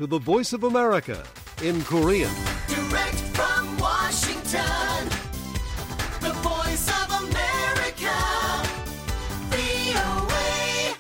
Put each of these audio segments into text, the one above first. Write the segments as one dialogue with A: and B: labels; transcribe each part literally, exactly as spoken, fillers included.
A: to the Voice of America in Korean.
B: Direct from Washington, the Voice of America, 브이오에이.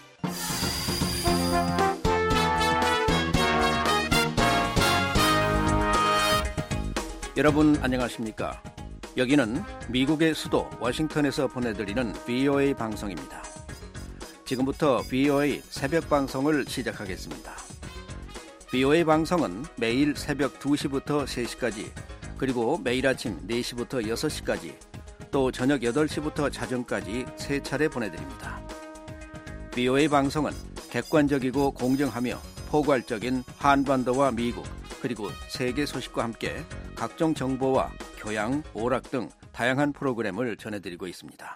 C: 여러분 안녕하십니까? 여기는 미국의 수도 워싱턴에서 보내드리는 브이오에이 방송입니다. 지금부터 브이오에이 새벽 방송을 시작하겠습니다. 브이오에이 방송은 매일 새벽 두 시부터 세 시까지, 그리고 매일 아침 네 시부터 여섯 시까지, 또 저녁 여덟 시부터 자정까지 세 차례 보내드립니다. 브이오에이 방송은 객관적이고 공정하며 포괄적인 한반도와 미국, 그리고 세계 소식과 함께 각종 정보와 교양, 오락 등 다양한 프로그램을 전해드리고 있습니다.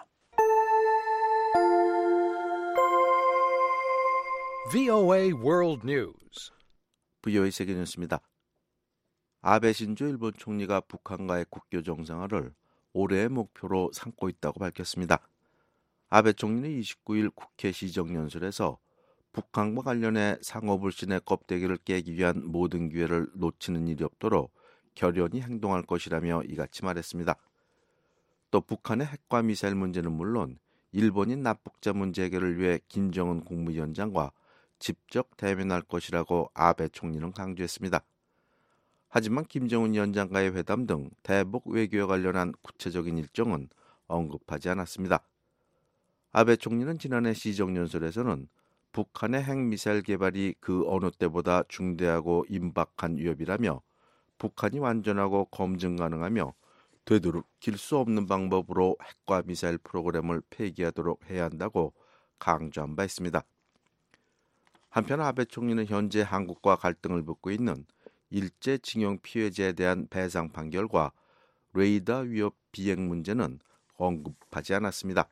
A: 브이오에이 World News.
D: 브이오에이 세계 뉴스입니다. 아베 신조 일본 총리가 북한과의 국교 정상화를 올해의 목표로 삼고 있다고 밝혔습니다. 아베 총리는 이십구 일 국회 시정연설에서 북한과 관련해 상호불신의 껍데기를 깨기 위한 모든 기회를 놓치는 일이 없도록 결연히 행동할 것이라며 이같이 말했습니다. 또 북한의 핵과 미사일 문제는 물론 일본인 납북자 문제 해결을 위해 김정은 국무위원장과 직접 대면할 것이라고 아베 총리는 강조했습니다. 하지만 김정은 위원장과의 회담 등 대북 외교에 관련한 구체적인 일정은 언급하지 않았습니다. 아베 총리는 지난해 시정연설에서는 북한의 핵미사일 개발이 그 어느 때보다 중대하고 임박한 위협이라며 북한이 완전하고 검증 가능하며 되도록일 수 없는 방법으로 핵과 미사일 프로그램을 폐기하도록 해야 한다고 강조한 바 있습니다. 한편 아베 총리는 현재 한국과 갈등을 빚고 있는 일제 징용 피해자에 대한 배상 판결과 레이더 위협 비행 문제는 언급하지 않았습니다.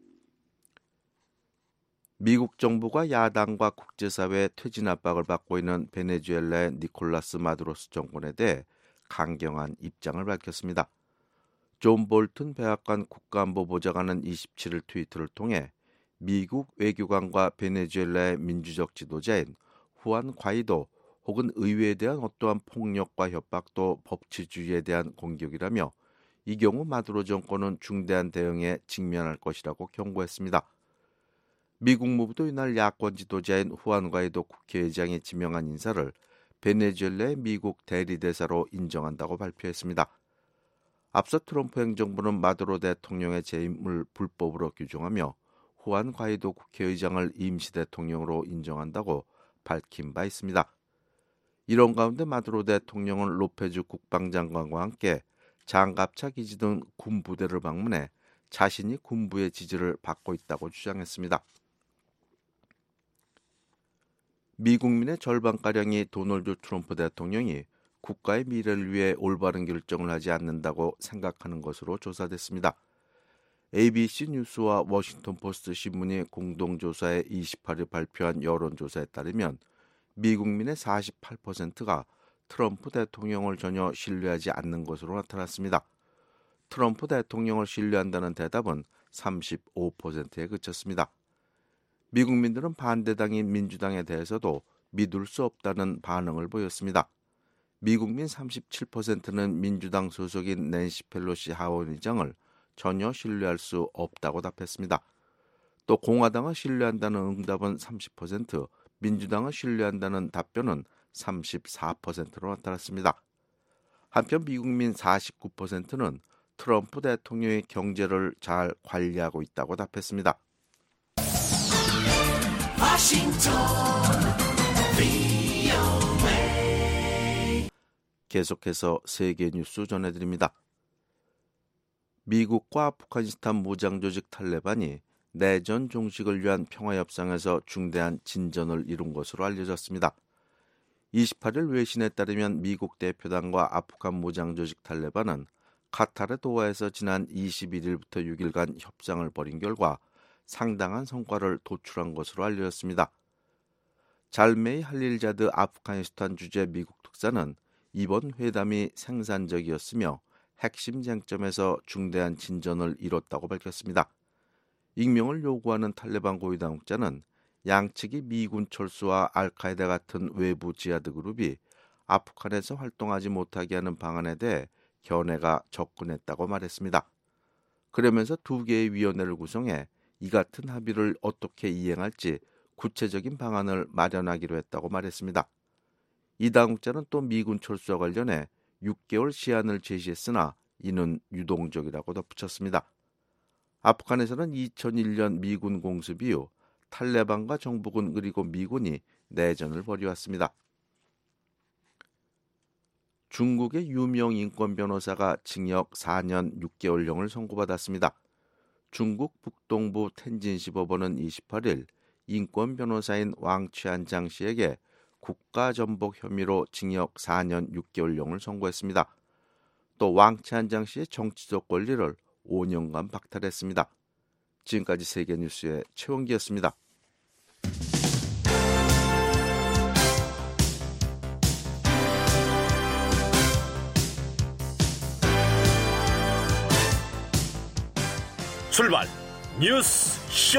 D: 미국 정부가 야당과 국제사회의 퇴진 압박을 받고 있는 베네수엘라의 니콜라스 마두로스 정권에 대해 강경한 입장을 밝혔습니다. 존 볼튼 백악관 국가안보보좌관은 이십칠 일 트위터를 통해 미국 외교관과 베네수엘라의 민주적 지도자인 후안 과이도 혹은 의회에 대한 어떠한 폭력과 협박도 법치주의에 대한 공격이라며 이 경우 마두로 정권은 중대한 대응에 직면할 것이라고 경고했습니다. 미국 무부도 이날 야권 지도자인 후안 과이도 국회의장이 지명한 인사를 베네수엘라의 미국 대리대사로 인정한다고 발표했습니다. 앞서 트럼프 행정부는 마두로 대통령의 재임을 불법으로 규정하며 후안 과이도 국회의장을 임시 대통령으로 인정한다고 밝힌 바 있습니다. 이런 가운데 마두로 대통령은 로페즈 국방장관과 함께 장갑차 기지 등 군부대를 방문해 자신이 군부의 지지를 받고 있다고 주장했습니다. 미국민의 절반가량이 도널드 트럼프 대통령이 국가의 미래를 위해 올바른 결정을 하지 않는다고 생각하는 것으로 조사됐습니다. 에이비씨 뉴스와 워싱턴 포스트 신문이 공동조사에 이십팔 일 발표한 여론조사에 따르면 미국민의 사십팔 퍼센트가 트럼프 대통령을 전혀 신뢰하지 않는 것으로 나타났습니다. 트럼프 대통령을 신뢰한다는 대답은 삼십오 퍼센트에 그쳤습니다. 미국민들은 반대당인 민주당에 대해서도 믿을 수 없다는 반응을 보였습니다. 미국민 삼십칠 퍼센트는 민주당 소속인 낸시 펠로시 하원의장을 전혀 신뢰할 수 없다고 답했습니다. 또 공화당을 신뢰한다는 응답은 삼십 퍼센트, 민주당을 신뢰한다는 답변은 삼십사 퍼센트로 나타났습니다. 한편 미국민 사십구 퍼센트는 트럼프 대통령의 경제를 잘 관리하고 있다고 답했습니다.
B: 워싱턴 브이오에이.
D: 계속해서 세계 뉴스 전해드립니다. 미국과 아프가니스탄 무장조직 탈레반이 내전 종식을 위한 평화협상에서 중대한 진전을 이룬 것으로 알려졌습니다. 이십팔 일 외신에 따르면 미국 대표단과 아프간 무장조직 탈레반은 카타르 도하에서 지난 이십일 일부터 육 일간 협상을 벌인 결과 상당한 성과를 도출한 것으로 알려졌습니다. 잘메이 할릴자드 아프가니스탄 주재 미국 특사는 이번 회담이 생산적이었으며 핵심 쟁점에서 중대한 진전을 이뤘다고 밝혔습니다. 익명을 요구하는 탈레반 고위 당국자는 양측이 미군 철수와 알카에다 같은 외부 지하드 그룹이 아프간에서 활동하지 못하게 하는 방안에 대해 견해가 접근했다고 말했습니다. 그러면서 두 개의 위원회를 구성해 이 같은 합의를 어떻게 이행할지 구체적인 방안을 마련하기로 했다고 말했습니다. 이 당국자는 또 미군 철수와 관련해 육 개월 시한을 제시했으나 이는 유동적이라고 덧붙였습니다. 아프간에서는 이천일 년 미군 공습 이후 탈레반과 정부군 그리고 미군이 내전을 벌여왔습니다. 중국의 유명 인권 변호사가 징역 사 년 육 개월형을 선고받았습니다. 중국 북동부 텐진시 법원은 이십팔 일 인권 변호사인 왕 취안장 씨에게 국가전복 혐의로 징역 사 년 육 개월형을 선고했습니다. 또 왕 취안장 씨의 정치적 권리를 오 년간 박탈했습니다. 지금까지 세계뉴스의 최원기였습니다.
E: 출발 뉴스 쇼.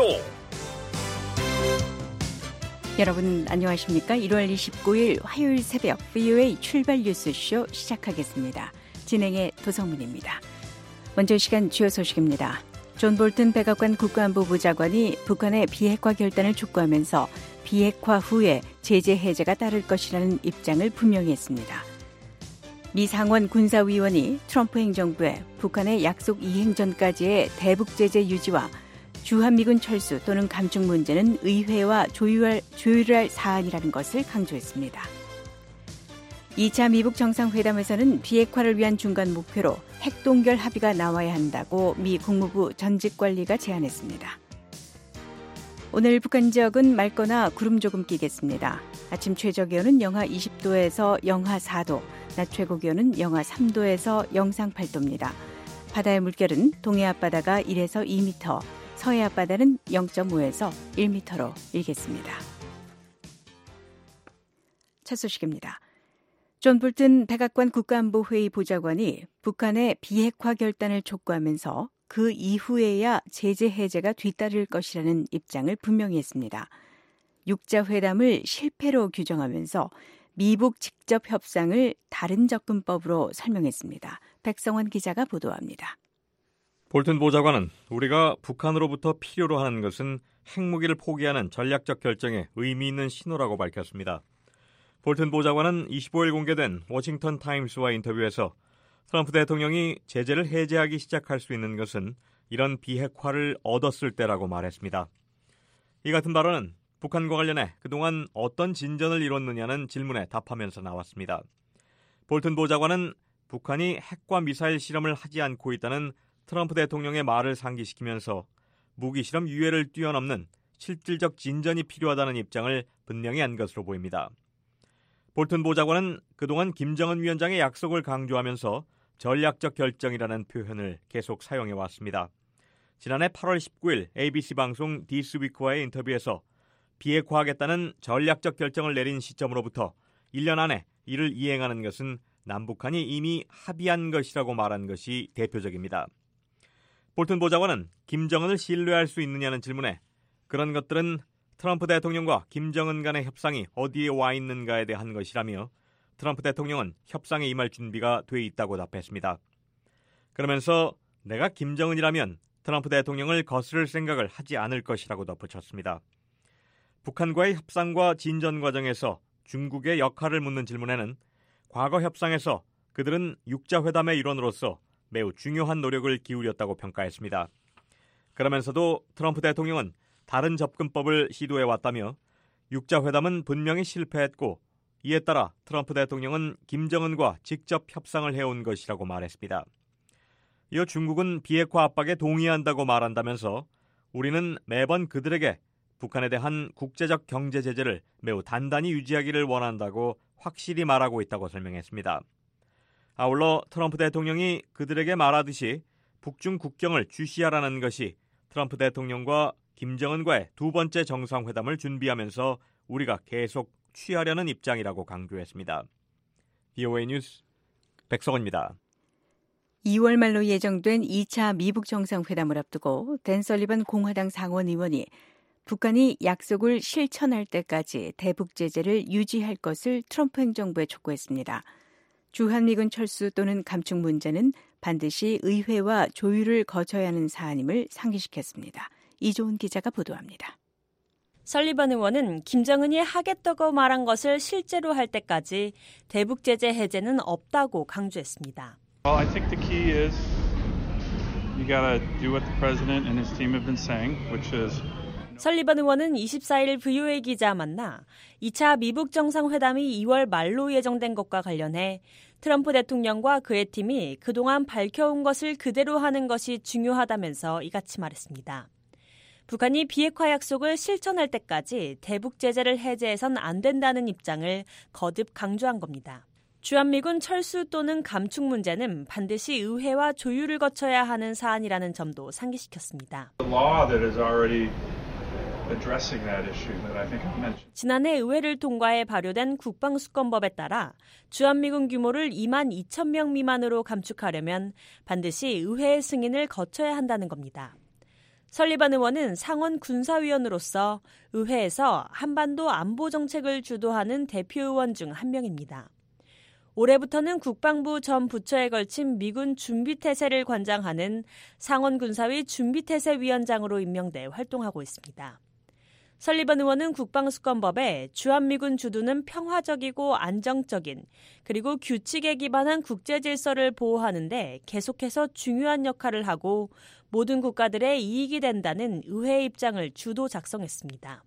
F: 여러분 안녕하십니까? 일월 이십구일 화요일 새벽 브이오에이 출발 뉴스쇼 시작하겠습니다. 진행의 도성문입니다. 먼저 시간 주요 소식입니다. 존 볼튼 백악관 국가안보부 장관이 북한의 비핵화 결단을 촉구하면서 비핵화 후에 제재 해제가 따를 것이라는 입장을 분명히 했습니다. 미 상원 군사위원이 트럼프 행정부에 북한의 약속 이행 전까지의 대북 제재 유지와 주한미군 철수 또는 감축 문제는 의회와 조율할, 조율할 사안이라는 것을 강조했습니다. 이 차 미북 정상회담에서는 비핵화를 위한 중간 목표로 핵동결 합의가 나와야 한다고 미 국무부 전직관리가 제안했습니다. 오늘 북한 지역은 맑거나 구름 조금 끼겠습니다. 아침 최저기온은 영하 이십 도에서 영하 사 도, 낮 최고기온은 영하 삼 도에서 영상 팔 도입니다. 바다의 물결은 동해 앞바다가 일에서 이 미터, 서해 앞바다는 영 점 오에서 일 미터로 일겠습니다. 첫 소식입니다. 존 볼튼 백악관 국가안보회의 보좌관이 북한의 비핵화 결단을 촉구하면서 그 이후에야 제재 해제가 뒤따를 것이라는 입장을 분명히 했습니다. 육자회담을 실패로 규정하면서 미북 직접 협상을 다른 접근법으로 설명했습니다. 백성원 기자가 보도합니다.
G: 볼튼 보좌관은 우리가 북한으로부터 필요로 하는 것은 핵무기를 포기하는 전략적 결정에 의미 있는 신호라고 밝혔습니다. 볼튼 보좌관은 이십오일 공개된 워싱턴 타임스와 인터뷰에서 트럼프 대통령이 제재를 해제하기 시작할 수 있는 것은 이런 비핵화를 얻었을 때라고 말했습니다. 이 같은 발언은 북한과 관련해 그동안 어떤 진전을 이뤘느냐는 질문에 답하면서 나왔습니다. 볼튼 보좌관은 북한이 핵과 미사일 실험을 하지 않고 있다는 트럼프 대통령의 말을 상기시키면서 무기 실험 유예를 뛰어넘는 실질적 진전이 필요하다는 입장을 분명히 한 것으로 보입니다. 볼튼 보좌관은 그동안 김정은 위원장의 약속을 강조하면서 전략적 결정이라는 표현을 계속 사용해왔습니다. 지난해 팔월 십구일 에이비씨 방송 디스위크와의 인터뷰에서 비핵화하겠다는 전략적 결정을 내린 시점으로부터 일 년 안에 이를 이행하는 것은 남북한이 이미 합의한 것이라고 말한 것이 대표적입니다. 볼튼 보좌관은 김정은을 신뢰할 수 있느냐는 질문에 그런 것들은 트럼프 대통령과 김정은 간의 협상이 어디에 와 있는가에 대한 것이라며 트럼프 대통령은 협상에 임할 준비가 돼 있다고 답했습니다. 그러면서 내가 김정은이라면 트럼프 대통령을 거스를 생각을 하지 않을 것이라고 덧붙였습니다. 북한과의 협상과 진전 과정에서 중국의 역할을 묻는 질문에는 과거 협상에서 그들은 육자회담의 일원으로서 매우 중요한 노력을 기울였다고 평가했습니다. 그러면서도 트럼프 대통령은 다른 접근법을 시도해왔다며 육자회담은 분명히 실패했고 이에 따라 트럼프 대통령은 김정은과 직접 협상을 해온 것이라고 말했습니다. 이어 중국은 비핵화 압박에 동의한다고 말한다면서 우리는 매번 그들에게 북한에 대한 국제적 경제 제재를 매우 단단히 유지하기를 원한다고 확실히 말하고 있다고 설명했습니다. 아울러 트럼프 대통령이 그들에게 말하듯이 북중 국경을 주시하라는 것이 트럼프 대통령과 김정은과의 두 번째 정상회담을 준비하면서 우리가 계속 취하려는 입장이라고 강조했습니다. 브이오에이 뉴스 백성원입니다.
F: 이월 말로 예정된 이 차 미북 정상회담을 앞두고 댄 설리번 공화당 상원 의원이 북한이 약속을 실천할 때까지 대북 제재를 유지할 것을 트럼프 행정부에 촉구했습니다. 주한미군 철수 또는 감축 문제는 반드시 의회와 조율을 거쳐야 하는 사안임을 상기시켰습니다. 이조은 기자가 보도합니다.
H: 설리번 의원은 김정은이 하겠다고 말한 것을 실제로 할 때까지 대북 제재 해제는 없다고 강조했습니다.
I: Well, I think the key is you gotta do what the president and his team have been saying, which is
H: 설리번 의원은 이십사일 브이오에이 기자 만나 이 차 미북 정상회담이 이월 말로 예정된 것과 관련해 트럼프 대통령과 그의 팀이 그동안 밝혀온 것을 그대로 하는 것이 중요하다면서 이같이 말했습니다. 북한이 비핵화 약속을 실천할 때까지 대북 제재를 해제해선 안 된다는 입장을 거듭 강조한 겁니다. 주한미군 철수 또는 감축 문제는 반드시 의회와 조율을 거쳐야 하는 사안이라는 점도 상기시켰습니다. 지난해 의회를 통과해 발효된 국방수권법에 따라 주한미군 규모를 이만 이천 명 미만으로 감축하려면 반드시 의회의 승인을 거쳐야 한다는 겁니다. 설리번 의원은 상원 군사위원으로서 의회에서 한반도 안보 정책을 주도하는 대표 의원 중 한 명입니다. 올해부터는 국방부 전 부처에 걸친 미군 준비태세를 관장하는 상원 군사위 준비태세위원장으로 임명돼 활동하고 있습니다. 설리번 의원은 국방수권법에 주한미군 주둔은 평화적이고 안정적인 그리고 규칙에 기반한 국제질서를 보호하는 데 계속해서 중요한 역할을 하고 모든 국가들의 이익이 된다는 의회의 입장을 주도 작성했습니다.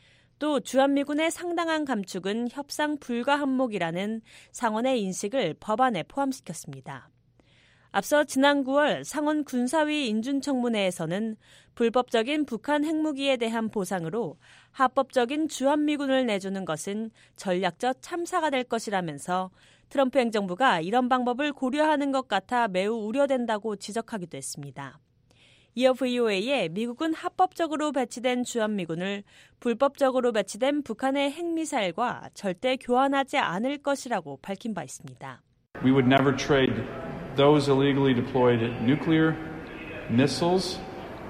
H: 또 주한미군의 상당한 감축은 협상 불가 항목이라는 상원의 인식을 법안에 포함시켰습니다. 앞서 지난 구월 상원 군사위 인준청문회에서는 불법적인 북한 핵무기에 대한 보상으로 합법적인 주한미군을 내주는 것은 전략적 참사가 될 것이라면서 트럼프 행정부가 이런 방법을 고려하는 것 같아 매우 우려된다고 지적하기도 했습니다. 이어 브이오에이에 미국은 합법적으로 배치된 주한미군을 불법적으로 배치된 북한의 핵미사일과 절대 교환하지 않을 것이라고 밝힌 바 있습니다.
I: We would never trade those illegally deployed nuclear missiles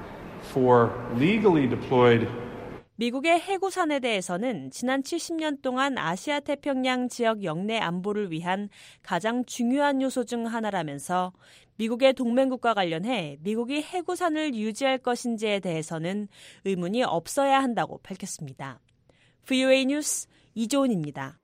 I: for legally deployed.
H: 미국의 해구산에 대해서는 지난 칠십 년 동안 아시아 태평양 지역 영내 안보를 위한 가장 중요한 요소 중 하나라면서 미국의 동맹국과 관련해 미국이 해구산을 유지할 것인지에 대해서는 의문이 없어야 한다고 밝혔습니다. 브이오에이 뉴스 이조은입니다.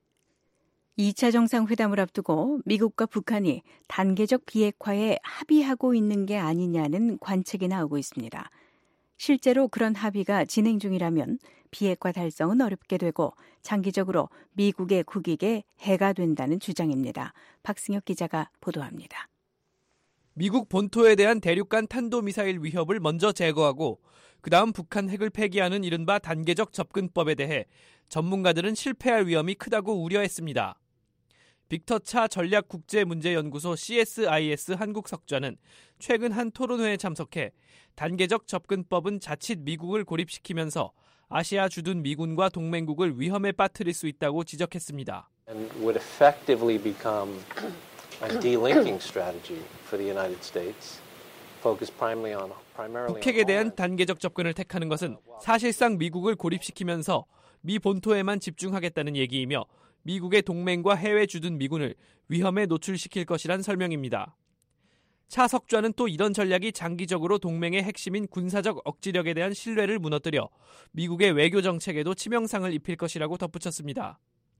F: 이 차 정상회담을 앞두고 미국과 북한이 단계적 비핵화에 합의하고 있는 게 아니냐는 관측이 나오고 있습니다. 실제로 그런 합의가 진행 중이라면 비핵화 달성은 어렵게 되고 장기적으로 미국의 국익에 해가 된다는 주장입니다. 박승혁 기자가 보도합니다.
J: 미국 본토에 대한 대륙간 탄도미사일 위협을 먼저 제거하고 그다음 북한 핵을 폐기하는 이른바 단계적 접근법에 대해 전문가들은 실패할 위험이 크다고 우려했습니다. 빅터 차 전략국제문제연구소 씨에스아이에스 한국 석좌는 최근 한 토론회에 참석해 단계적 접근법은 자칫 미국을 고립시키면서 아시아 주둔 미군과 동맹국을 위험에 빠뜨릴 수 있다고 지적했습니다.
K: And would effectively become a delinking strategy for the United States, focused primarily on primarily.
J: 북핵에 대한 단계적 접근을 택하는 것은 사실상 미국을 고립시키면서 미 본토에만 집중하겠다는 얘기이며 미국의 동맹과 해외 주둔 미군을 위험에 노출시킬 것이란 설명입니다. 차 석좌는 또 이런 전략이 장기적으로 동맹의 핵심인 군사적 억지력에 대한 신뢰를 무너뜨려 미국의 외교 정책에도 치명상을 입힐 것이라고 덧붙였습니다.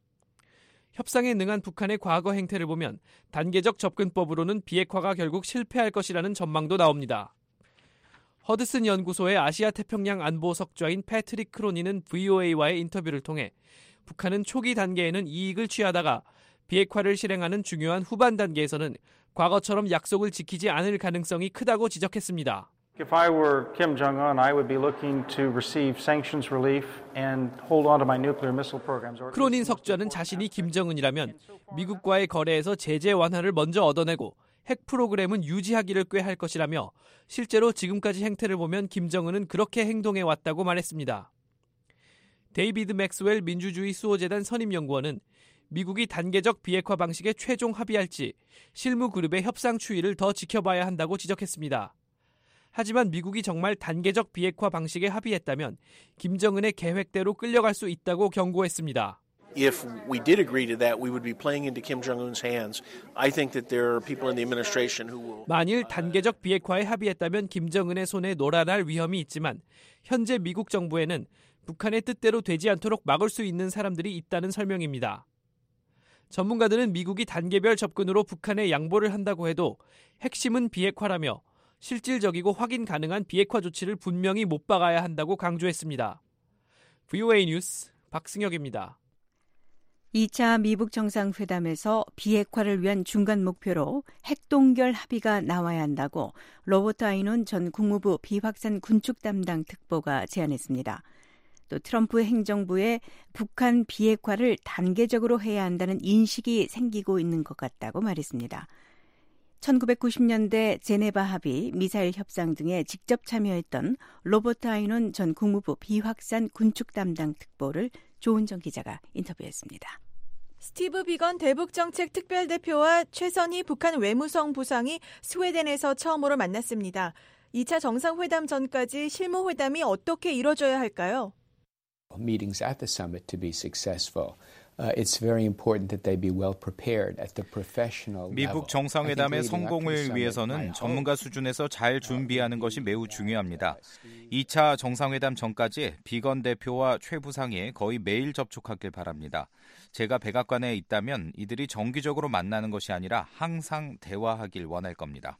J: 협상에 능한 북한의 과거 행태를 보면 단계적 접근법으로는 비핵화가 결국 실패할 것이라는 전망도 나옵니다. 허드슨 연구소의 아시아 태평양 안보 석좌인 패트릭 크로니는 브이오에이와의 인터뷰를 통해 북한은 초기 단계에는 이익을 취하다가 비핵화를 실행하는 중요한 후반 단계에서는 과거처럼 약속을 지키지 않을 가능성이 크다고 지적했습니다.
L: If I were Kim Jong-un, I would be looking to receive sanctions relief and hold on to my nuclear missile programs.
J: 크로닌 석좌는 자신이 김정은이라면 미국과의 거래에서 제재 완화를 먼저 얻어내고 핵 프로그램은 유지하기를 꾀할 것이라며 실제로 지금까지 행태를 보면 김정은은 그렇게 행동해 왔다고 말했습니다. 데이비드 맥스웰 민주주의 수호재단 선임연구원은 미국이 단계적 비핵화 방식에 최종 합의할지 실무 그룹의 협상 추이를 더 지켜봐야 한다고 지적했습니다. 하지만 미국이 정말 단계적 비핵화 방식에 합의했다면 김정은의 계획대로 끌려갈 수 있다고 경고했습니다.
M: If we did agree to that, we would be playing into Kim Jong-un's hands. I think that there are people in the administration who will.
J: 만일 단계적 비핵화에 합의했다면 김정은의 손에 놀아날 위험이 있지만 현재 미국 정부에는 북한의 뜻대로 되지 않도록 막을 수 있는 사람들이 있다는 설명입니다. 전문가들은 미국이 단계별 접근으로 북한에 양보를 한다고 해도 핵심은 비핵화라며 실질적이고 확인 가능한 비핵화 조치를 분명히 못 박아야 한다고 강조했습니다. 브이오에이 뉴스 박승혁입니다.
F: 이 차 미북 정상회담에서 비핵화를 위한 중간 목표로 핵동결 합의가 나와야 한다고 로버트 아이논 전 국무부 비확산 군축 담당 특보가 제안했습니다. 또 트럼프 행정부의 북한 비핵화를 단계적으로 해야 한다는 인식이 생기고 있는 것 같다고 말했습니다. 천구백구십 년대 제네바 합의, 미사일 협상 등에 직접 참여했던 로버트 아이논 전 국무부 비확산 군축 담당 특보를 조은정 기자가 인터뷰했습니다.
N: 스티브 비건 대북정책 특별대표와 최선희 북한 외무성 부상이 스웨덴에서 처음으로 만났습니다. 이 차 정상회담 전까지 실무회담이 어떻게 이뤄져야 할까요?
O: Meetings at the summit to be successful. Uh, it's very important that they be well prepared at the professional level.
P: 미북 정상회담의 성공을 위해서는 전문가 수준에서 잘 준비하는 것이 매우 중요합니다. 이 차 정상회담 전까지 비건 대표와 최 부상이 거의 매일 접촉하길 바랍니다. 제가 백악관에 있다면 이들이 정기적으로 만나는 것이 아니라 항상 대화하길 원할 겁니다.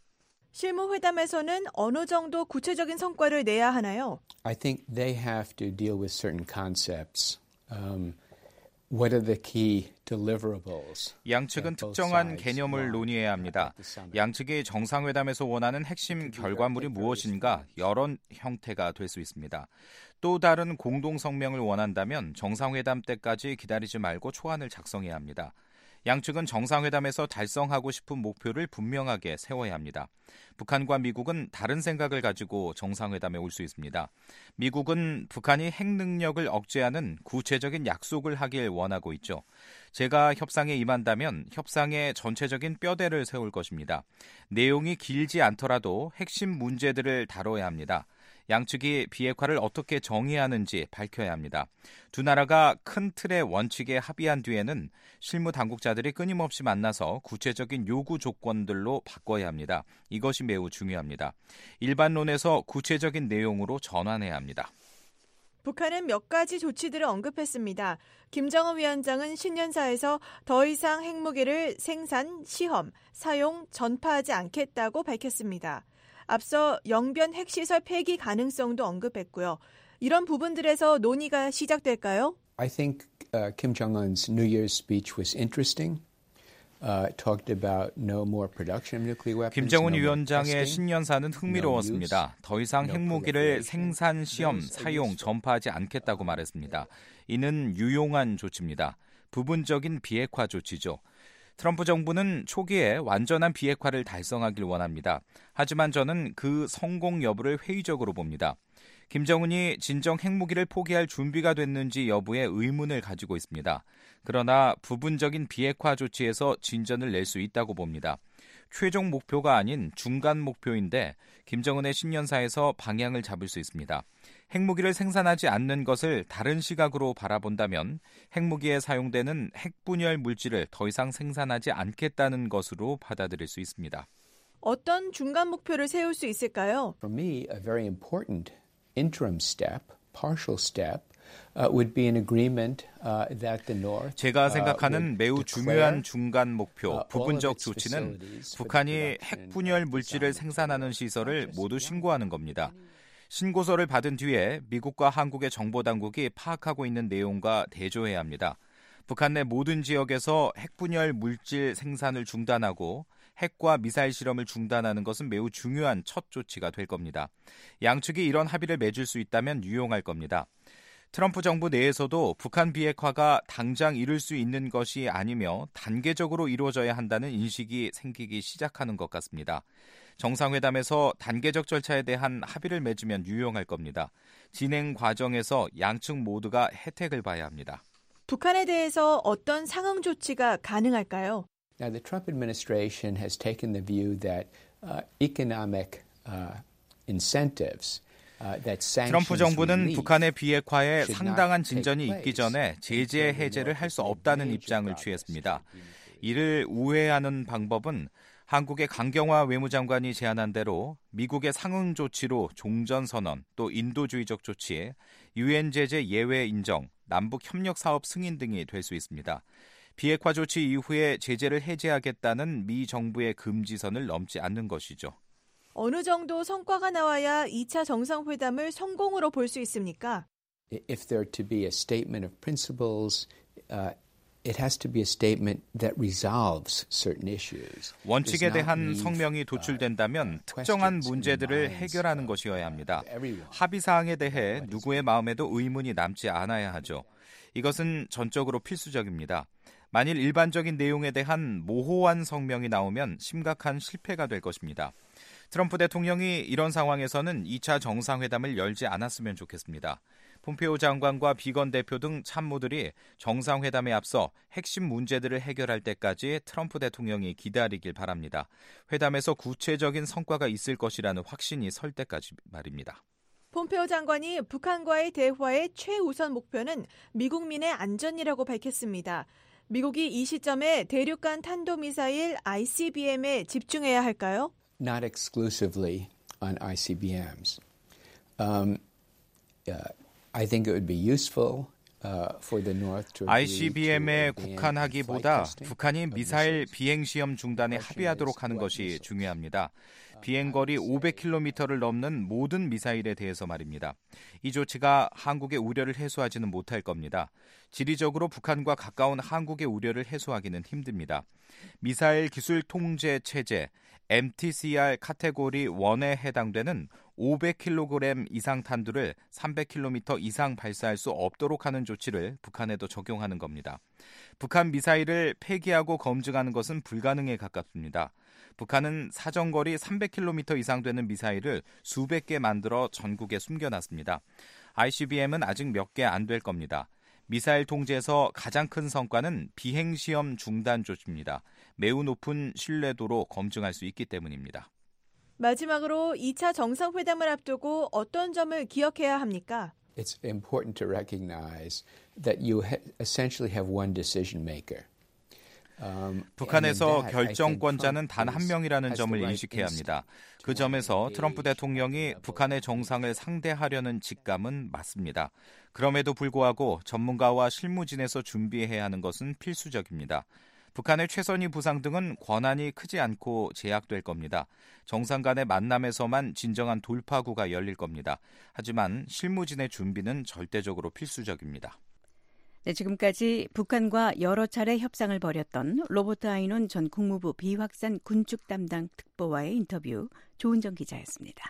N: 실무회담에서는 어느 정도 구체적인 성과를 내야 하나요?
O: I think they have to deal with certain concepts. Um, What are the key deliverables?
P: 양측은 특정한 개념을 논의해야 합니다. 양측이 정상회담에서 원하는 핵심 결과물이 무엇인가 여러 형태가 될 수 있습니다. 또 다른 공동성명을 원한다면 정상회담 때까지 기다리지 말고 초안을 작성해야 합니다. 양측은 정상회담에서 달성하고 싶은 목표를 분명하게 세워야 합니다. 북한과 미국은 다른 생각을 가지고 정상회담에 올 수 있습니다. 미국은 북한이 핵 능력을 억제하는 구체적인 약속을 하길 원하고 있죠. 제가 협상에 임한다면 협상의 전체적인 뼈대를 세울 것입니다. 내용이 길지 않더라도 핵심 문제들을 다뤄야 합니다. 양측이 비핵화를 어떻게 정의하는지 밝혀야 합니다. 두 나라가 큰 틀의 원칙에 합의한 뒤에는 실무 당국자들이 끊임없이 만나서 구체적인 요구 조건들로 바꿔야 합니다. 이것이 매우 중요합니다. 일반론에서 구체적인 내용으로 전환해야 합니다.
N: 북한은 몇 가지 조치들을 언급했습니다. 김정은 위원장은 신년사에서 더 이상 핵무기를 생산, 시험, 사용, 전파하지 않겠다고 밝혔습니다. 앞서 영변 핵시설 폐기 가능성도 언급했고요. 이런 부분들에서 논의가 시작될까요?
O: I think uh, Kim Jong-un's New Year's speech was interesting. Uh, talked about no more production of nuclear weapons.
P: 김정은 위원장의 신년사는 흥미로웠습니다. 더 이상 핵무기를 생산, 시험, 사용, 전파하지 않겠다고 말했습니다. 이는 유용한 조치입니다. 부분적인 비핵화 조치죠. 트럼프 정부는 초기에 완전한 비핵화를 달성하길 원합니다. 하지만 저는 그 성공 여부를 회의적으로 봅니다. 김정은이 진정 핵무기를 포기할 준비가 됐는지 여부에 의문을 가지고 있습니다. 그러나 부분적인 비핵화 조치에서 진전을 낼 수 있다고 봅니다. 최종 목표가 아닌 중간 목표인데 김정은의 신년사에서 방향을 잡을 수 있습니다. 핵무기를 생산하지 않는 것을 다른 시각으로 바라본다면 핵무기에 사용되는 핵분열 물질을 더 이상 생산하지 않겠다는 것으로 받아들일 수 있습니다.
N: 어떤 중간 목표를 세울 수 있을까요?
O: For me, a very important interim step, partial step, uh, would be an agreement uh, that the North.
P: 제가 생각하는 매우 중요한 중간 목표, 부분적 조치는 북한이 핵분열 물질을 생산하는 시설을 모두 신고하는 겁니다. 신고서를 받은 뒤에 미국과 한국의 정보당국이 파악하고 있는 내용과 대조해야 합니다. 북한 내 모든 지역에서 핵분열 물질 생산을 중단하고 핵과 미사일 실험을 중단하는 것은 매우 중요한 첫 조치가 될 겁니다. 양측이 이런 합의를 맺을 수 있다면 유용할 겁니다. 트럼프 정부 내에서도 북한 비핵화가 당장 이룰 수 있는 것이 아니며 단계적으로 이루어져야 한다는 인식이 생기기 시작하는 것 같습니다. 정상회담에서 단계적 절차에 대한 합의를 맺으면 유용할 겁니다. 진행 과정에서 양측 모두가 혜택을 봐야 합니다.
N: 북한에 대해서 어떤 상응 조치가 가능할까요?
O: Now, the Trump administration has taken the view that uh, economic uh, incentives.
P: 트럼프 정부는 북한의 비핵화에 상당한 진전이 있기 전에 제재 해제를 할 수 없다는 입장을 취했습니다. 이를 우회하는 방법은 한국의 강경화 외무장관이 제안한 대로 미국의 상응 조치로 종전선언, 또 인도주의적 조치, 유엔 제재 예외 인정, 남북 협력 사업 승인 등이 될 수 있습니다. 비핵화 조치 이후에 제재를 해제하겠다는 미 정부의 금지선을 넘지 않는 것이죠.
N: 어느 정도 성과가 나와야 이 차 정상회담을 성공으로 볼 수 있습니까?
O: If there to be a statement of principles, uh, it has to be a statement that resolves certain issues.
P: 원칙에 대한 성명이 도출된다면 특정한 문제들을 해결하는 것이어야 합니다. 합의 사항에 대해 누구의 마음에도 의문이 남지 않아야 하죠. 이것은 전적으로 필수적입니다. 만일 일반적인 내용에 대한 모호한 성명이 나오면 심각한 실패가 될 것입니다. 트럼프 대통령이 이런 상황에서는 이 차 정상회담을 열지 않았으면 좋겠습니다. 폼페오 장관과 비건 대표 등 참모들이 정상회담에 앞서 핵심 문제들을 해결할 때까지 트럼프 대통령이 기다리길 바랍니다. 회담에서 구체적인 성과가 있을 것이라는 확신이 설 때까지 말입니다.
N: 폼페오 장관이 북한과의 대화의 최우선 목표는 미국민의 안전이라고 밝혔습니다. 미국이 이 시점에 대륙간 탄도미사일 아이씨비엠에 집중해야 할까요?
O: Not exclusively on 아이씨비엠s. Um, uh, I think it would be useful uh, for the North to
P: 아이씨비엠에 국한하기보다 북한이 미사일 비행 시험 중단에 합의하도록 하는 것이 중요합니다. 비행거리 오백 킬로미터를 넘는 모든 미사일에 대해서 말입니다. 이 조치가 한국의 우려를 해소하지는 못할 겁니다. 지리적으로 북한과 가까운 한국의 우려를 해소하기는 힘듭니다. 미사일 기술 통제 체제 엠티씨알 카테고리 일에 해당되는 오백 킬로그램 이상 탄두를 삼백 킬로미터 이상 발사할 수 없도록 하는 조치를 북한에도 적용하는 겁니다. 북한 미사일을 폐기하고 검증하는 것은 불가능에 가깝습니다. 북한은 사정거리 삼백 킬로미터 이상 되는 미사일을 수백 개 만들어 전국에 숨겨놨습니다. 아이씨비엠은 아직 몇 개 안 될 겁니다. 미사일 통제에서 가장 큰 성과는 비행시험 중단 조치입니다. 매우 높은 신뢰도로 검증할 수 있기 때문입니다.
N: 마지막으로 이 차 정상회담을 앞두고 어떤 점을 기억해야 합니까?
O: It's important to recognize that you ha- essentially have one decision maker. Um,
P: 북한에서 결정권자는 단 한 명이라는 점을 인식해야 합니다. 그 점에서 트럼프 대통령이 북한의 정상을 상대하려는 직감은 맞습니다. 그럼에도 불구하고 전문가와 실무진에서 준비해야 하는 것은 필수적입니다. 북한의 최선희 부상 등은 권한이 크지 않고 제약될 겁니다. 정상 간의 만남에서만 진정한 돌파구가 열릴 겁니다. 하지만 실무진의 준비는 절대적으로 필수적입니다.
F: 네, 지금까지 북한과 여러 차례 협상을 벌였던 로버트 아이논 전 국무부 비확산 군축 담당 특보와의 인터뷰, 조은정 기자였습니다.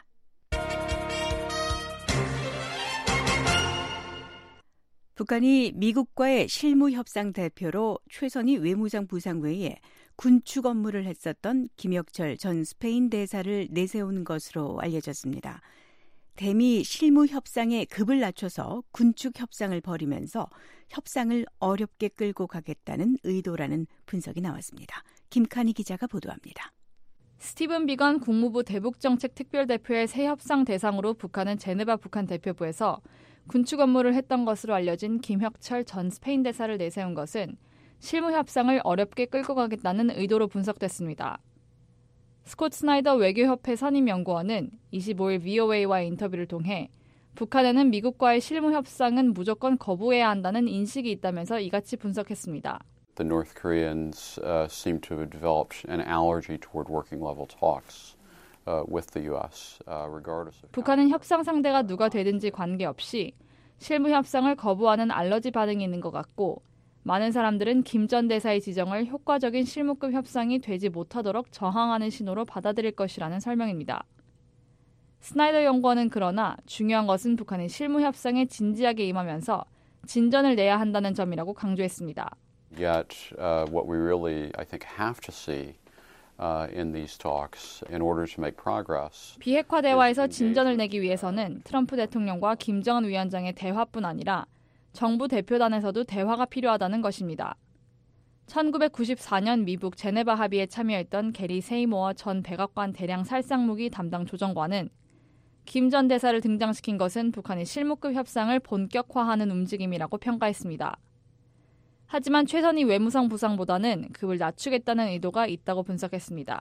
F: 북한이 미국과의 실무협상 대표로 최선희 외무장 부상회의에 군축 업무를 했었던 김혁철 전 스페인 대사를 내세운 것으로 알려졌습니다. 대미 실무협상의 급을 낮춰서 군축 협상을 벌이면서 협상을 어렵게 끌고 가겠다는 의도라는 분석이 나왔습니다. 김칸희 기자가 보도합니다.
Q: 스티븐 비건 국무부 대북정책 특별대표의 새 협상 대상으로 북한은 제네바 북한 대표부에서 군축 업무를 했던 것으로 알려진 김혁철 전 스페인 대사를 내세운 것은 실무협상을 어렵게 끌고 가겠다는 의도로 분석됐습니다. 스콧 스나이더 외교협회 선임연구원은 이십오일 브이오에이와의 인터뷰를 통해 북한에는 미국과의 실무협상은 무조건 거부해야 한다는 인식이 있다면서 이같이 분석했습니다.
R: The North Koreans uh, seem to have developed an allergy toward working level talks uh, with the U S, uh, regardless of.
Q: 북한은 협상 상대가 누가 되든지 관계없이 실무협상을 거부하는 알러지 반응이 있는 것 같고, 많은 사람들은 김 전 대사의 지정을 효과적인 실무급 협상이 되지 못하도록 저항하는 신호로 받아들일 것이라는 설명입니다. 스나이더 연구원은 그러나 중요한 것은 북한이 실무협상에 진지하게 임하면서 진전을 내야 한다는 점이라고 강조했습니다.
R: Yet, uh, what we really, I think, have to see uh, in these talks, in order to make progress.
Q: 비핵화 대화에서 진전을 내기 위해서는 트럼프 대통령과 김정은 위원장의 대화뿐 아니라 정부 대표단에서도 대화가 필요하다는 것입니다. 천구백구십사년 미국 제네바 합의에 참여했던 게리 세이모어 전 백악관 대량 살상무기 담당 조정관은 김 전 대사를 등장시킨 것은 북한이 실무급 협상을 본격화하는 움직임이라고 평가했습니다. 하지만 최선희 외무성 부상보다는 급을 낮추겠다는 의도가 있다고 분석했습니다.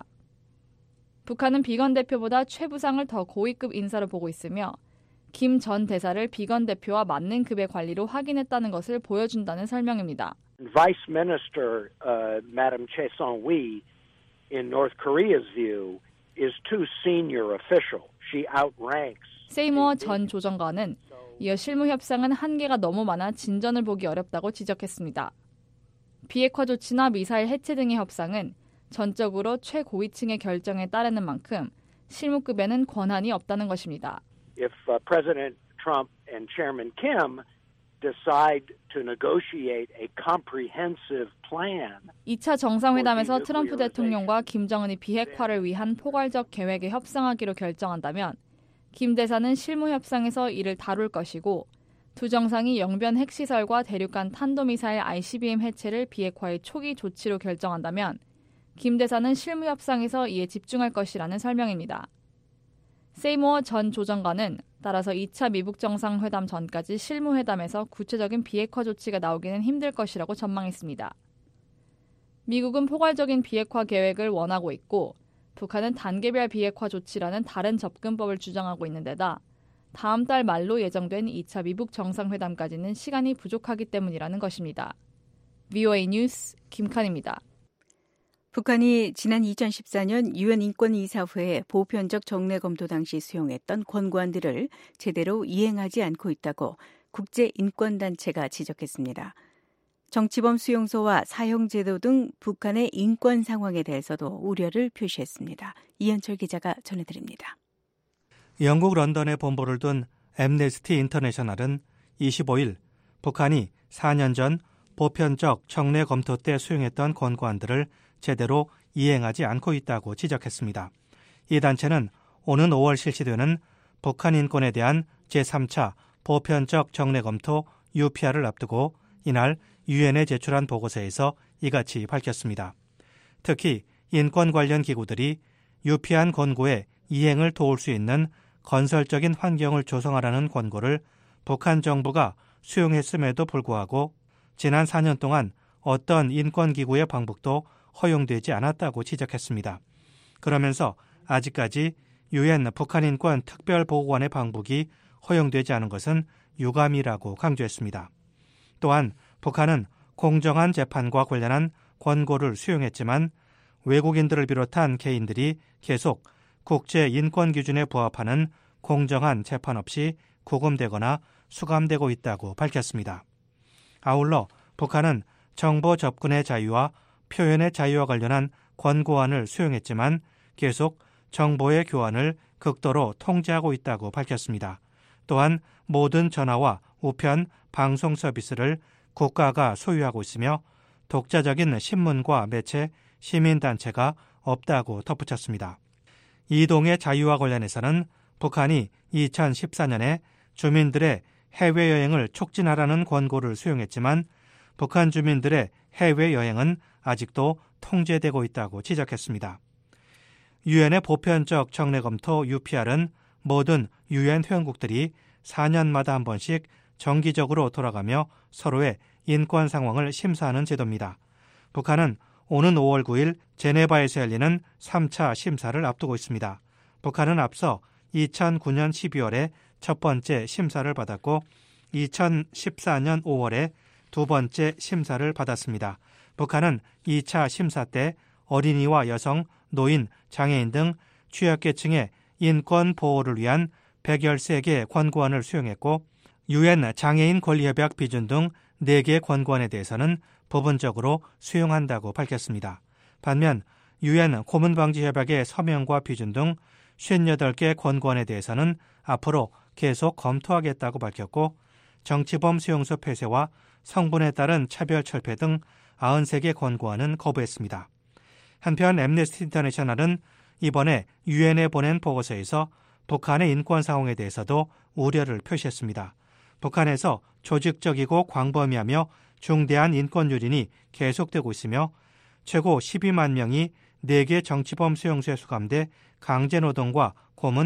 Q: 북한은 비건 대표보다 최 부상을 더 고위급 인사로 보고 있으며 김 전 대사를 비건 대표와 맞는 급의 관리로 확인했다는 것을 보여준다는 설명입니다.
S: Vice Minister uh, Madam Choi Song-wi in North Korea's view is too senior official. She outranks.
Q: 세이모어 전 조정관은 이어 실무 협상은 한계가 너무 많아 진전을 보기 어렵다고 지적했습니다. 비핵화 조치나 미사일 해체 등의 협상은 전적으로 최고위층의 결정에 따르는 만큼 실무급에는 권한이 없다는 것입니다.
S: If uh, President Trump and Chairman Kim decide to negotiate a comprehensive plan.
Q: 이 차 정상회담에서 트럼프 대통령과 김정은이 비핵화를 위한 포괄적 계획에 협상하기로 결정한다면 김 대사는 실무 협상에서 이를 다룰 것이고 두 정상이 영변 핵시설과 대륙간 탄도미사일 아이씨비엠 해체를 비핵화의 초기 조치로 결정한다면 김 대사는 실무 협상에서 이에 집중할 것이라는 설명입니다. 세이모어 전 조정관은 따라서 이 차 미북 정상회담 전까지 실무회담에서 구체적인 비핵화 조치가 나오기는 힘들 것이라고 전망했습니다. 미국은 포괄적인 비핵화 계획을 원하고 있고 북한은 단계별 비핵화 조치라는 다른 접근법을 주장하고 있는 데다 다음 달 말로 예정된 이 차 미북 정상회담까지는 시간이 부족하기 때문이라는 것입니다. 브이오에이 뉴스 김칸입니다.
F: 북한이 지난 이천십사 년 유엔 인권이사회의 보편적 정례 검토 당시 수용했던 권고안들을 제대로 이행하지 않고 있다고 국제인권단체가 지적했습니다. 정치범 수용소와 사형제도 등 북한의 인권 상황에 대해서도 우려를 표시했습니다. 이현철 기자가 전해드립니다.
T: 영국 런던에 본부를 둔 앰네스티 인터내셔널은 이십오 일 북한이 사 년 전 보편적 정례 검토 때 수용했던 권고안들을 제대로 이행하지 않고 있다고 지적했습니다. 이 단체는 오는 오월 실시되는 북한 인권에 대한 제삼 차 보편적 정례 검토 유피알을 앞두고 이날 유엔에 제출한 보고서에서 이같이 밝혔습니다. 특히 인권 관련 기구들이 유피안 권고의 이행을 도울 수 있는 건설적인 환경을 조성하라는 권고를 북한 정부가 수용했음에도 불구하고 지난 사 년 동안 어떤 인권기구의 방북도 허용되지 않았다고 지적했습니다. 그러면서 아직까지 유엔 북한인권 특별보고관의 방북이 허용되지 않은 것은 유감이라고 강조했습니다. 또한 북한은 공정한 재판과 관련한 권고를 수용했지만 외국인들을 비롯한 개인들이 계속 국제인권 기준에 부합하는 공정한 재판 없이 구금되거나 수감되고 있다고 밝혔습니다. 아울러 북한은 정보 접근의 자유와 표현의 자유와 관련한 권고안을 수용했지만 계속 정보의 교환을 극도로 통제하고 있다고 밝혔습니다. 또한 모든 전화와 우편, 방송 서비스를 국가가 소유하고 있으며 독자적인 신문과 매체, 시민단체가 없다고 덧붙였습니다. 이동의 자유와 관련해서는 북한이 이천십사 년에 주민들의 해외여행을 촉진하라는 권고를 수용했지만 북한 주민들의 해외여행은 아직도 통제되고 있다고 지적했습니다. 유엔의 보편적 정례 검토 유피알은 모든 유엔 회원국들이 사 년마다 한 번씩 정기적으로 돌아가며 서로의 인권 상황을 심사하는 제도입니다. 북한은 오는 오월 구일 제네바에서 열리는 삼 차 심사를 앞두고 있습니다. 북한은 앞서 이천구 년 십이월에 첫 번째 심사를 받았고 이천십사 년 오월에 두 번째 심사를 받았습니다. 북한은 이 차 심사 때 어린이와 여성, 노인, 장애인 등 취약계층의 인권 보호를 위한 백십삼 개 권고안을 수용했고 유엔 장애인 권리협약 비준 등 네 개 권고안에 대해서는 부분적으로 수용한다고 밝혔습니다. 반면 유엔 고문방지협약의 서명과 비준 등 오십팔 개 권고안에 대해서는 앞으로 계속 검토하겠다고 밝혔고 정치범 수용소 폐쇄와 성분에 따른 차별 철폐 등 구십삼 개 권고안은 거부했습니다. 한편 앰네스티 인터내셔널은 이번에 유엔에 보낸 보고서에서 북한의 인권 상황에 대해서도 우려를 표시했습니다. 북한에서 조직적이고 광범위하며 중대한 인권 유린이 계속되고 있으며 최고 십이만 명이 네 개 정치범 수용소에 수감돼 강제노동과 고문,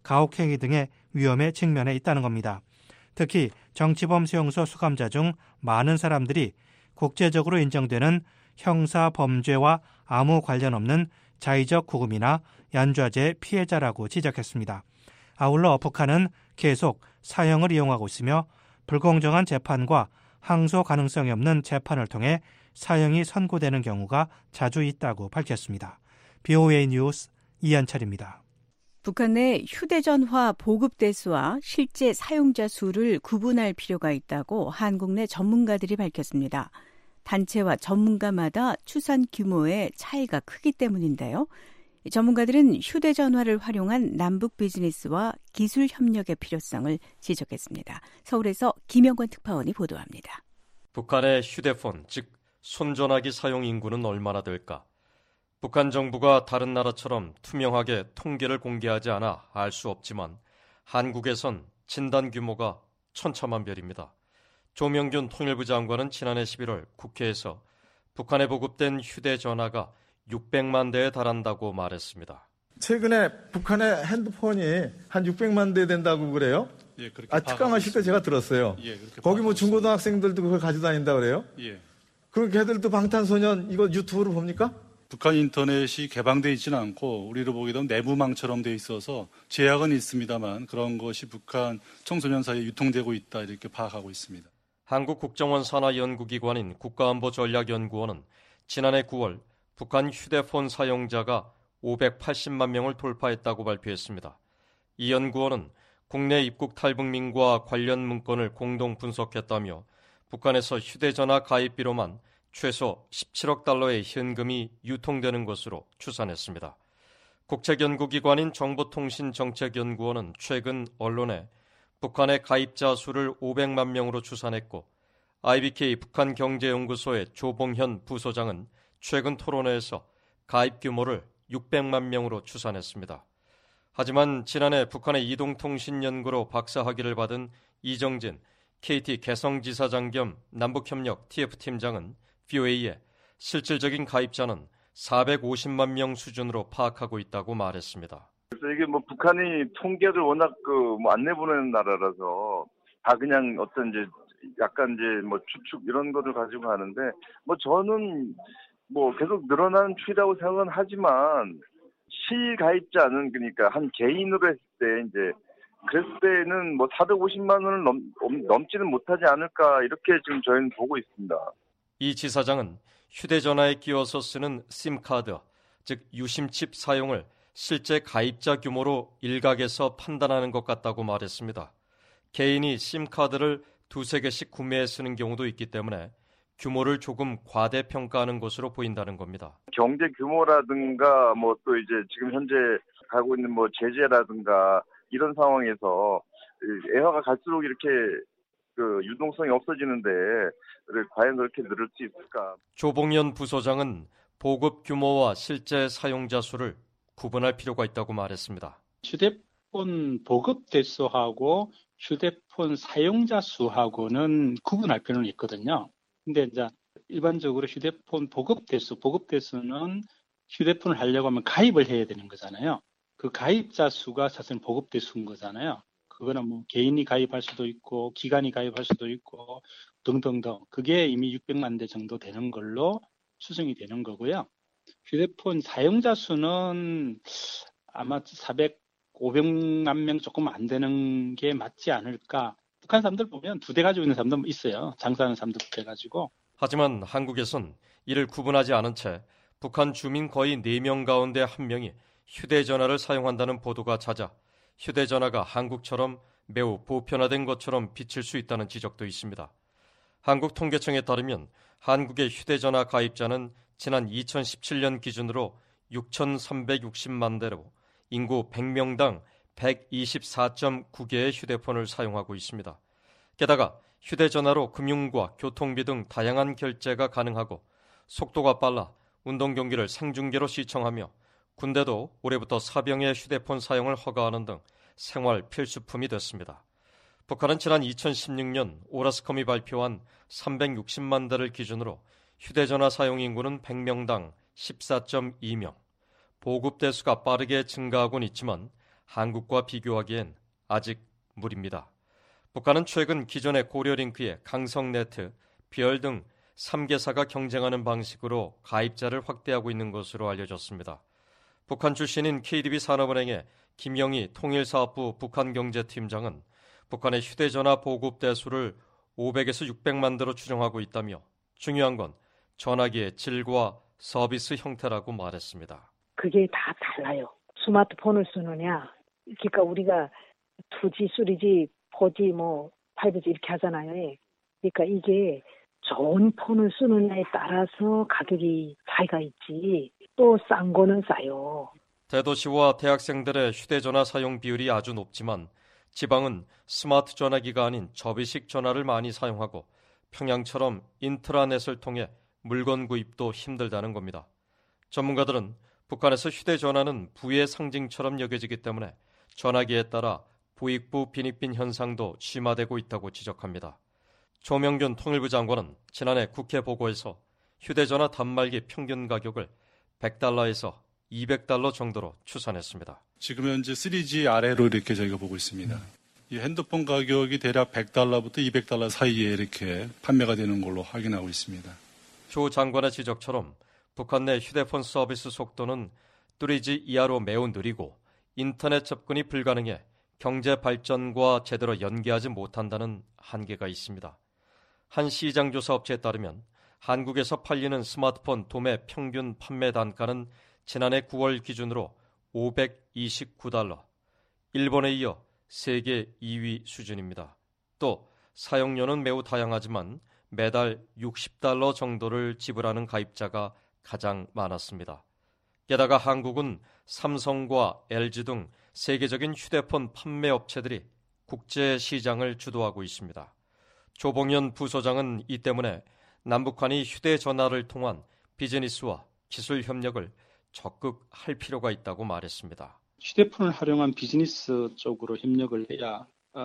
T: 가혹행위 등의 위험에 직면해 있다는 겁니다. 특히 정치범 수용소 수감자 중 많은 사람들이 국제적으로 인정되는 형사 범죄와 아무 관련 없는 자의적 구금이나 연좌제 피해자라고 지적했습니다. 아울러 북한은 계속 사형을 이용하고 있으며 불공정한 재판과 항소 가능성이 없는 재판을 통해 사형이 선고되는 경우가 자주 있다고 밝혔습니다. 비오에이 뉴스 이한철입니다.
F: 북한 내 휴대전화 보급 대수와 실제 사용자 수를 구분할 필요가 있다고 한국 내 전문가들이 밝혔습니다. 단체와 전문가마다 추산 규모의 차이가 크기 때문인데요. 전문가들은 휴대전화를 활용한 남북 비즈니스와 기술 협력의 필요성을 지적했습니다. 서울에서 김영관 특파원이 보도합니다.
U: 북한의 휴대폰, 즉 손전화기 사용 인구는 얼마나 될까? 북한 정부가 다른 나라처럼 투명하게 통계를 공개하지 않아 알 수 없지만 한국에선 진단 규모가 천차만별입니다. 조명균 통일부 장관은 지난해 십일월 국회에서 북한에 보급된 휴대전화가 육백만 대에 달한다고 말했습니다.
V: 최근에 북한의 핸드폰이 한 육백만 대 된다고 그래요?
W: 예, 그렇게
V: 아, 특강하실 때 제가 들었어요.
W: 예, 그렇게
V: 거기 뭐 중고등학생들도 그걸 가지고 다닌다 그래요?
W: 예.
V: 그럼 걔들도 방탄소년 이거 유튜브로 봅니까?
W: 북한 인터넷이 개방되어 있지는 않고 우리로 보게 되면 내부망처럼 되어 있어서 제약은 있습니다만 그런 것이 북한 청소년 사이에 유통되고 있다 이렇게 파악하고 있습니다.
U: 한국 국정원 산하 연구기관인 국가안보전략연구원은 지난해 구월 북한 휴대폰 사용자가 오백팔십만 명을 돌파했다고 발표했습니다. 이 연구원은 국내 입국 탈북민과 관련 문건을 공동 분석했다며 북한에서 휴대전화 가입비로만 최소 십칠억 달러의 현금이 유통되는 것으로 추산했습니다. 국책연구기관인 정보통신정책연구원은 최근 언론에 북한의 가입자 수를 오백만 명으로 추산했고 아이비케이 북한경제연구소의 조봉현 부소장은 최근 토론회에서 가입 규모를 육백만 명으로 추산했습니다. 하지만 지난해 북한의 이동통신연구로 박사학위를 받은 이정진 케이티 개성지사장 겸 남북협력 티에프팀장은 비오에이에 실질적인 가입자는 사백오십만 명 수준으로 파악하고 있다고 말했습니다.
X: 그래서 이게 뭐 북한이 통계를 워낙 그 뭐 안 내보내는 나라라서 다 그냥 어떤 이제 약간 이제 뭐 추측 이런 거를 가지고 하는데 뭐 저는 뭐 계속 늘어나는 추이라고 생각은 하지만 실가입자는 그러니까 한 개인으로 했을 때 이제 그랬을 때는 뭐 사백오십만 원을 넘, 넘지는 못하지 않을까 이렇게 지금 저희는 보고 있습니다.
U: 이 지사장은 휴대전화에 끼워서 쓰는 심카드, 즉 유심칩 사용을 실제 가입자 규모로 일각에서 판단하는 것 같다고 말했습니다. 개인이 심카드를 두세 개씩 구매해 쓰는 경우도 있기 때문에 규모를 조금 과대평가하는 것으로 보인다는 겁니다.
X: 경제 규모라든가 뭐 또 이제 지금 현재 가고 있는 뭐 제재라든가 이런 상황에서 애화가 갈수록 이렇게 그 유동성이 없어지는데 과연 그렇게 늘을 수 있을까?
U: 조봉현 부소장은 보급 규모와 실제 사용자 수를 구분할 필요가 있다고 말했습니다.
Y: 휴대폰 보급 대수하고 휴대폰 사용자 수하고는 구분할 필요는 있거든요. 근데 이제 일반적으로 휴대폰 보급 대수, 보급 대수는 휴대폰을 하려고 하면 가입을 해야 되는 거잖아요. 그 가입자 수가 사실 보급 대수인 거잖아요. 그거는 뭐 개인이 가입할 수도 있고 기관이 가입할 수도 있고 등등등. 그게 이미 육백만 대 정도 되는 걸로 추정이 되는 거고요. 휴대폰 사용자 수는 아마 사백, 오백만 명 조금 안 되는 게 맞지 않을까. 북한 사람들 보면 두 대 가지고 있는 사람도 있어요. 장사하는 사람들 두 대 가지고.
U: 하지만 한국에선 이를 구분하지 않은 채 북한 주민 거의 네 명 가운데 한 명이 휴대전화를 사용한다는 보도가 잦아 휴대전화가 한국처럼 매우 보편화된 것처럼 비칠 수 있다는 지적도 있습니다. 한국통계청에 따르면 한국의 휴대전화 가입자는 지난 이천십칠 년 기준으로 육천삼백육십만 대로 인구 백 명당 백이십사 점 구 개의 휴대폰을 사용하고 있습니다. 게다가 휴대전화로 금융과 교통비 등 다양한 결제가 가능하고 속도가 빨라 운동 경기를 생중계로 시청하며 군대도 올해부터 사병의 휴대폰 사용을 허가하는 등 생활 필수품이 됐습니다. 북한은 지난 이천십육 년 오라스컴이 발표한 삼백육십만 대를 기준으로 휴대전화 사용 인구는 백 명당 십사 점 이 명. 보급 대수가 빠르게 증가하고는 있지만 한국과 비교하기엔 아직 무리입니다. 북한은 최근 기존의 고려링크의 강성네트, 비얼 등 삼 개사가 경쟁하는 방식으로 가입자를 확대하고 있는 것으로 알려졌습니다. 북한 출신인 케이디비 산업은행의 김영희 통일사업부 북한경제팀장은 북한의 휴대전화 보급 대수를 오백에서 육백만 대로 추정하고 있다며 중요한 건 전화기의 질과 서비스 형태라고 말했습니다.
A: 그게 다 달라요. 스마트폰을 쓰느냐, 그러니까 우리가 투지, 쓰리지, 포지, 뭐 파이브지 이렇게 하잖아요. 그러니까 이게 좋은 폰을 쓰느냐에 따라서 가격이 차이가 있지 또 싼 거는 싸요.
U: 대도시와 대학생들의 휴대전화 사용 비율이 아주 높지만 지방은 스마트 전화기가 아닌 접이식 전화를 많이 사용하고 평양처럼 인트라넷을 통해 물건 구입도 힘들다는 겁니다. 전문가들은 북한에서 휴대전화는 부의 상징처럼 여겨지기 때문에 전화기에 따라 부익부 빈익빈 현상도 심화되고 있다고 지적합니다. 조명균 통일부 장관은 지난해 국회 보고에서 휴대전화 단말기 평균 가격을 백 달러에서 이백 달러 정도로 추산했습니다.
W: 지금 현재 쓰리지 아래로 이렇게 저희가 보고 있습니다. 이 핸드폰 가격이 대략 백 달러부터 이백 달러 사이에 이렇게 판매가 되는 걸로 확인하고 있습니다.
U: 조 장관의 지적처럼 북한 내 휴대폰 서비스 속도는 쓰리지 이하로 매우 느리고 인터넷 접근이 불가능해 경제 발전과 제대로 연계하지 못한다는 한계가 있습니다. 한 시장 조사 업체에 따르면 한국에서 팔리는 스마트폰 도매 평균 판매 단가는 지난해 구월 기준으로 오백이십구 달러, 일본에 이어 세계 이 위 수준입니다. 또 사용료는 매우 다양하지만 매달 육십 달러 정도를 지불하는 가입자가 가장 많았습니다. 게다가 한국은 삼성과 엘지 등 세계적인 휴대폰 판매 업체들이 국제 시장을 주도하고 있습니다. 조봉현 부소장은 이 때문에 남북한이 휴대전화를 통한 비즈니스와 기술 협력을 적극 할 필요가 있다고 말했습니다.
Y: 휴대폰을 활용한 비즈니스 쪽으로 협력을 해야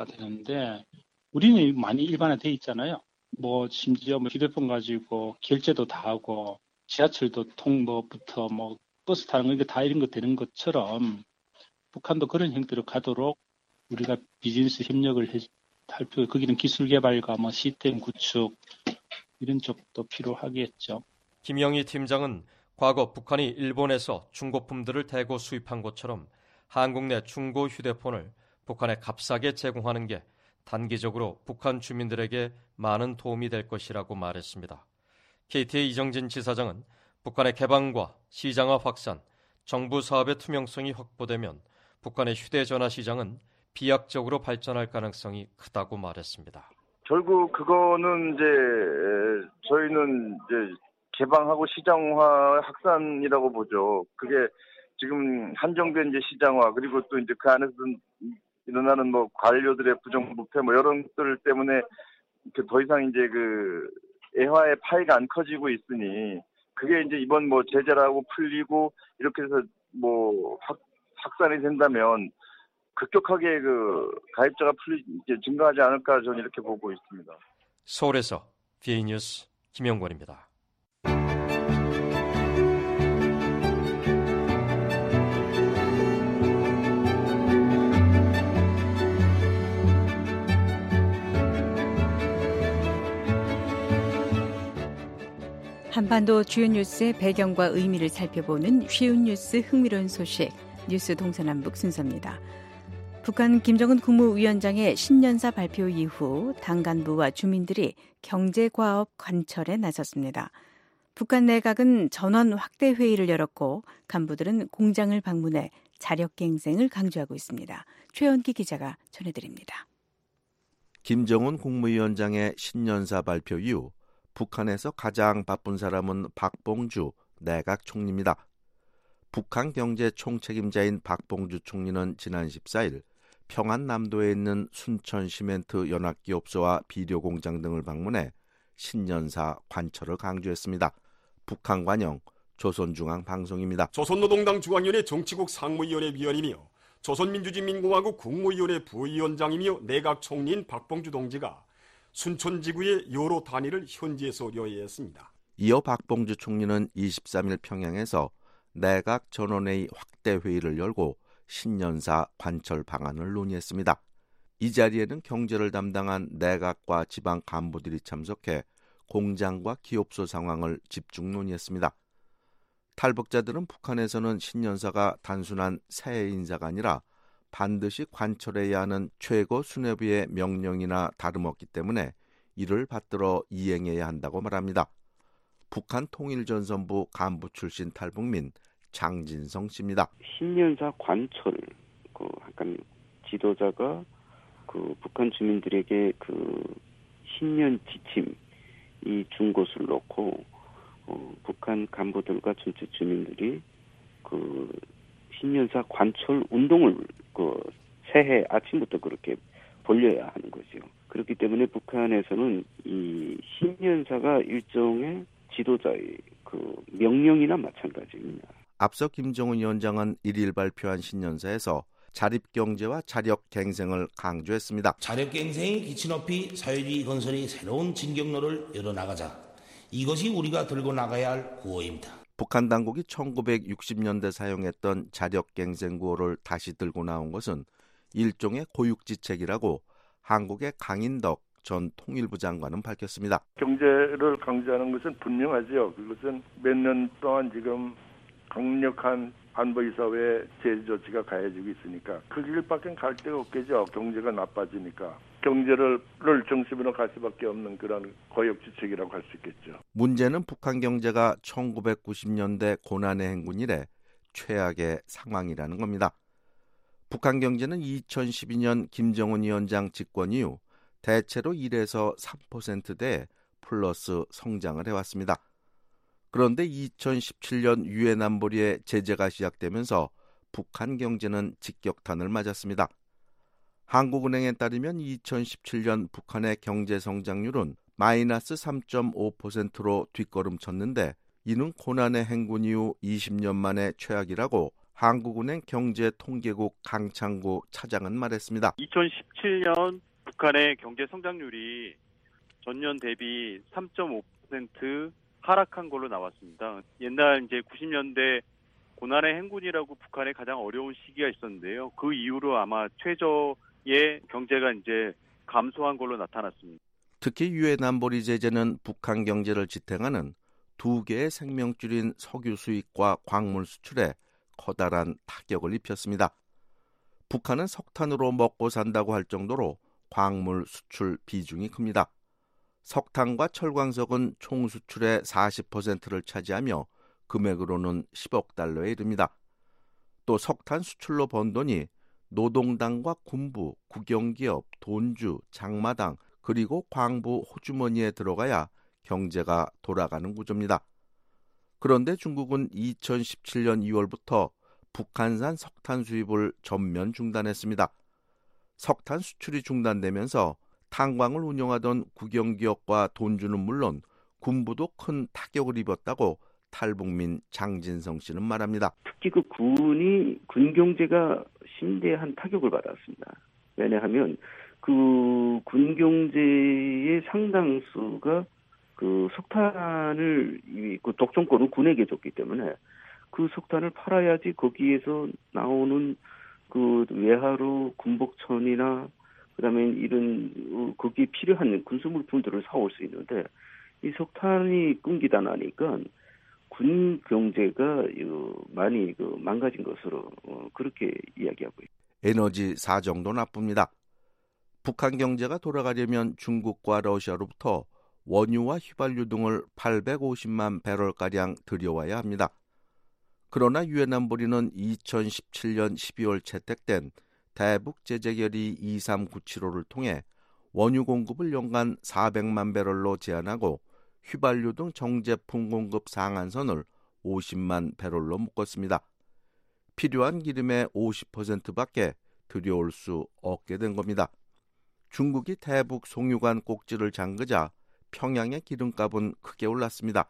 Y: 되는데 우리는 많이 일반화돼 있잖아요. 뭐 심지어 뭐 휴대폰 가지고 결제도 다 하고 지하철도 통로부터 뭐 버스 타는 거 다 이런 거 되는 것처럼 북한도 그런 형태로 가도록 우리가 비즈니스 협력을 해, 할 필요. 거기는 기술 개발과 뭐 시스템 구축 이런 쪽도 필요하겠죠.
U: 김영희 팀장은 과거 북한이 일본에서 중고품들을 대거 수입한 것처럼 한국 내 중고 휴대폰을 북한에 값싸게 제공하는 게 단기적으로 북한 주민들에게 많은 도움이 될 것이라고 말했습니다. 케이티의 이정진 지사장은 북한의 개방과 시장화 확산, 정부 사업의 투명성이 확보되면 북한의 휴대전화 시장은 비약적으로 발전할 가능성이 크다고 말했습니다.
X: 결국 그거는 이제 저희는 이제 개방하고 시장화 확산이라고 보죠. 그게 지금 한정된 이제 시장화 그리고 또 이제 그 안에서 일어나는 뭐 관료들의 부정부패 뭐 이런 것들 때문에 더 이상 이제 그 애화의 파이가 안 커지고 있으니 그게 이제 이번 뭐 제재라고 풀리고 이렇게 해서 뭐 확, 확산이 된다면 급격하게 그 가입자가 풀리 이제 증가하지 않을까 저는 이렇게 보고 있습니다.
U: 서울에서 비에이 뉴스 김영권입니다.
F: 한반도 주요 뉴스의 배경과 의미를 살펴보는 쉬운 뉴스 흥미로운 소식 뉴스 동서남북 순서입니다. 북한 김정은 국무위원장의 신년사 발표 이후 당 간부와 주민들이 경제과업 관철에 나섰습니다. 북한 내각은 전원 확대 회의를 열었고 간부들은 공장을 방문해 자력갱생을 강조하고 있습니다. 최연기 기자가 전해드립니다.
B: 김정은 국무위원장의 신년사 발표 이후 북한에서 가장 바쁜 사람은 박봉주 내각 총리입니다. 북한 경제 총책임자인 박봉주 총리는 지난 십사일 평안남도에 있는 순천 시멘트 연합기업소와 비료 공장 등을 방문해 신년사 관철을 강조했습니다. 북한 관영 조선중앙방송입니다.
C: 조선노동당 중앙위원회 정치국 상무위원회 위원이며 조선민주주의민공화국 국무위원회 부위원장이며 내각 총리인 박봉주 동지가 순천지구의 여러 단위를 현지에서 요해했습니다.
B: 이어 박봉주 총리는 이십삼일 평양에서 내각 전원회의 확대 회의를 열고 신년사 관철 방안을 논의했습니다. 이 자리에는 경제를 담당한 내각과 지방 간부들이 참석해 공장과 기업소 상황을 집중 논의했습니다. 탈북자들은 북한에서는 신년사가 단순한 새해 인사가 아니라 반드시 관철해야 하는 최고 수뇌부의 명령이나 다름없기 때문에 이를 받들어 이행해야 한다고 말합니다. 북한 통일전선부 간부 출신 탈북민 장진성 씨입니다.
D: 신년사 관철, 그 약간 지도자가 그 북한 주민들에게 그 신년 지침 이 준 것을 놓고 어, 북한 간부들과 전체 주민들이 그 신년사 관철 운동을 그 새해 아침부터 그렇게 벌려야 하는 거죠. 그렇기 때문에 북한에서는 이 신년사가 일종의 지도자의 그 명령이나 마찬가지입니다.
B: 앞서 김정은 위원장은 일일 발표한 신년사에서 자립경제와 자력갱생을 강조했습니다.
E: 자력갱생의 기치 높이 사회주의 건설의 새로운 진경로를 열어나가자. 이것이 우리가 들고 나가야 할 구호입니다.
B: 북한 당국이 천구백육십 년대 사용했던 자력갱생 구호를 다시 들고 나온 것은 일종의 고육지책이라고 한국의 강인덕 전 통일부 장관은 밝혔습니다.
X: 경제를 강조하는 것은 분명하죠. 그것은 몇 년 동안 지금 강력한 안보이사회 제재 조치가 가해지고 있으니까 그 길밖에 갈 데가 없겠죠. 경제가 나빠지니까. 경제를 중심으로 갈 수밖에 없는 그런 고육지책이라고 할 수 있겠죠.
B: 문제는 북한 경제가 천구백구십 년대 고난의 행군 이래 최악의 상황이라는 겁니다. 북한 경제는 이천십이 년 김정은 위원장 집권 이후 대체로 일에서 삼 퍼센트대 플러스 성장을 해왔습니다. 그런데 이천십칠 년 유엔 안보리의 제재가 시작되면서 북한 경제는 직격탄을 맞았습니다. 한국은행에 따르면 이천십칠 년 북한의 경제 성장률은 마이너스 삼 점 오 퍼센트로 뒷걸음쳤는데 이는 고난의 행군 이후 이십 년 만에 최악이라고 한국은행 경제통계국 강창구 차장은 말했습니다.
G: 이천십칠 년 북한의 경제 성장률이 전년 대비 삼 점 오 퍼센트 하락한 걸로 나왔습니다. 옛날 이제 구십 년대 고난의 행군이라고 북한에 가장 어려운 시기가 있었는데요. 그 이후로 아마 최저의 경제가 이제 감소한 걸로 나타났습니다.
B: 특히 유엔 안보리 제재는 북한 경제를 지탱하는 두 개의 생명줄인 석유 수입과 광물 수출에 커다란 타격을 입혔습니다. 북한은 석탄으로 먹고 산다고 할 정도로 광물 수출 비중이 큽니다. 석탄과 철광석은 총 수출의 사십 퍼센트를 차지하며 금액으로는 십억 달러에 이릅니다. 또 석탄 수출로 번 돈이 노동당과 군부, 국영기업, 돈주, 장마당 그리고 광부 호주머니에 들어가야 경제가 돌아가는 구조입니다. 그런데 중국은 이천십칠 년 이월부터 북한산 석탄 수입을 전면 중단했습니다. 석탄 수출이 중단되면서 탄광을 운영하던 국영기업과 돈주는 물론 군부도 큰 타격을 입었다고 탈북민 장진성 씨는 말합니다.
D: 특히 그 군이 군 경제가 심대한 타격을 받았습니다. 왜냐하면 그 군 경제의 상당수가 그 석탄을 그 독점권을 군에게 줬기 때문에 그 석탄을 팔아야지 거기에서 나오는 그 외화로 군복천이나 그다음에 이런 거기에 필요한 군수물품들을 사올 수 있는데 이 석탄이 끊기다 나니까 군 경제가 많이 그 망가진 것으로 그렇게 이야기하고 있습니다.
B: 에너지 사정도 나쁩니다. 북한 경제가 돌아가려면 중국과 러시아로부터 원유와 휘발유 등을 팔백오십만 배럴가량 들여와야 합니다. 그러나 유엔 안보리는 이천십칠 년 십이월 채택된 대북 제재 결의 이삼구칠오를 통해 원유 공급을 연간 사백만 배럴로 제한하고 휘발유 등 정제품 공급 상한선을 오십만 배럴로 묶었습니다. 필요한 기름의 오십 퍼센트밖에 들여올 수 없게 된 겁니다. 중국이 대북 송유관 꼭지를 잠그자 평양의 기름값은 크게 올랐습니다.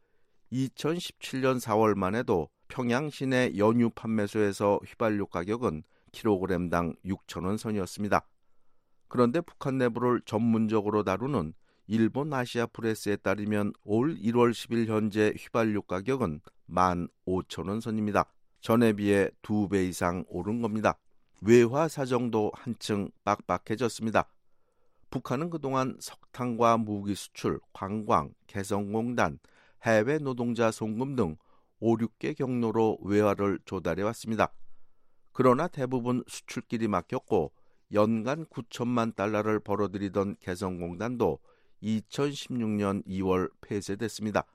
B: 이천십칠 년 사월만 해도 평양 시내 연유 판매소에서 휘발유 가격은 킬로그램당 육천 원 선이었습니다. 그런데 북한 내부를 전문적으로 다루는 일본 아시아 프레스에 따르면 올 일월 십일 현재 휘발유 가격은 만 오천 원 선입니다. 전에 비해 두 배 이상 오른 겁니다. 외화 사정도 한층 빡빡해졌습니다. 북한은 그동안 석탄과 무기 수출, 관광, 개성공단, 해외 노동자 송금 등 오, 육 개 경로로 외화를 조달해왔습니다. 그러나 대부분 수출길이 막혔고 연간 구천만 달러를 벌어들이던 개성공단도 이천십육 년 이월 폐쇄됐습니다.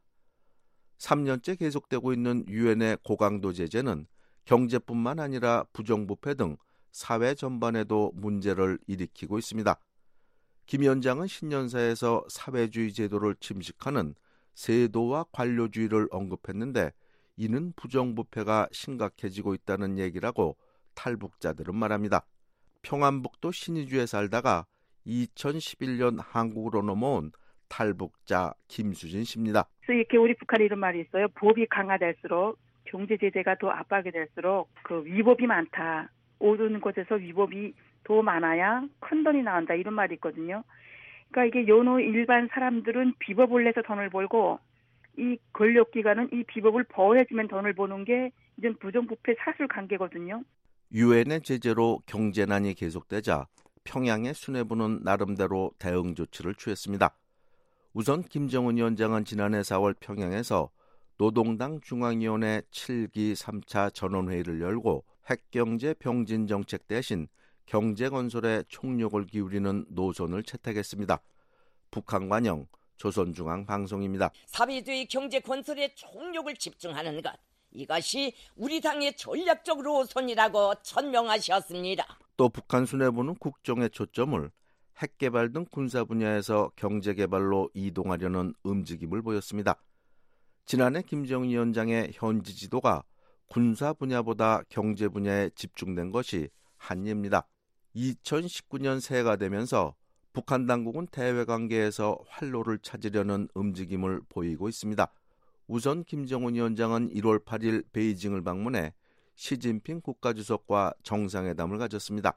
B: 삼 년째 계속되고 있는 유엔의 고강도 제재는 경제뿐만 아니라 부정부패 등 사회 전반에도 문제를 일으키고 있습니다. 김 위원장은 신년사에서 사회주의 제도를 침식하는 세도와 관료주의를 언급했는데 이는 부정부패가 심각해지고 있다는 얘기라고 탈북자들은 말합니다. 평안북도 신의주에 살다가 이천십일 년 한국으로 넘어온 탈북자 김수진 씨입니다.
H: 이렇게 우리 북한에 이런 말이 있어요. 법이 강화될수록 경제 제재가 더 압박이 될수록 그 위법이 많다. 오른 곳에서 위법이 더 많아야 큰 돈이 나온다. 이런 말이 있거든요. 그러니까 이게 여느 일반 사람들은 비법을 내서 돈을 벌고 이 권력기관은 이 비법을 보호해주면 돈을 버는 게 이제 부정부패 사실관계거든요.
B: 유엔의 제재로 경제난이 계속되자 평양의 수뇌부는 나름대로 대응 조치를 취했습니다. 우선 김정은 위원장은 지난해 사월 평양에서 노동당 중앙위원회 칠 기 삼 차 전원회의를 열고 핵경제 병진 정책 대신 경제건설에 총력을 기울이는 노선을 채택했습니다. 북한 관영 조선중앙방송입니다.
I: 사회주의 경제건설에 총력을 집중하는 것, 이것이 우리 당의 전략적 노선이라고 천명하셨습니다.
B: 또 북한 수뇌부는 국정의 초점을 핵개발 등 군사 분야에서 경제개발로 이동하려는 움직임을 보였습니다. 지난해 김정은 위원장의 현지 지도가 군사 분야보다 경제 분야에 집중된 것이 한예입니다. 이천십구 년 새해가 되면서 북한 당국은 대외 관계에서 활로를 찾으려는 움직임을 보이고 있습니다. 우선 김정은 위원장은 일월 팔일 베이징을 방문해 시진핑 국가주석과 정상회담을 가졌습니다.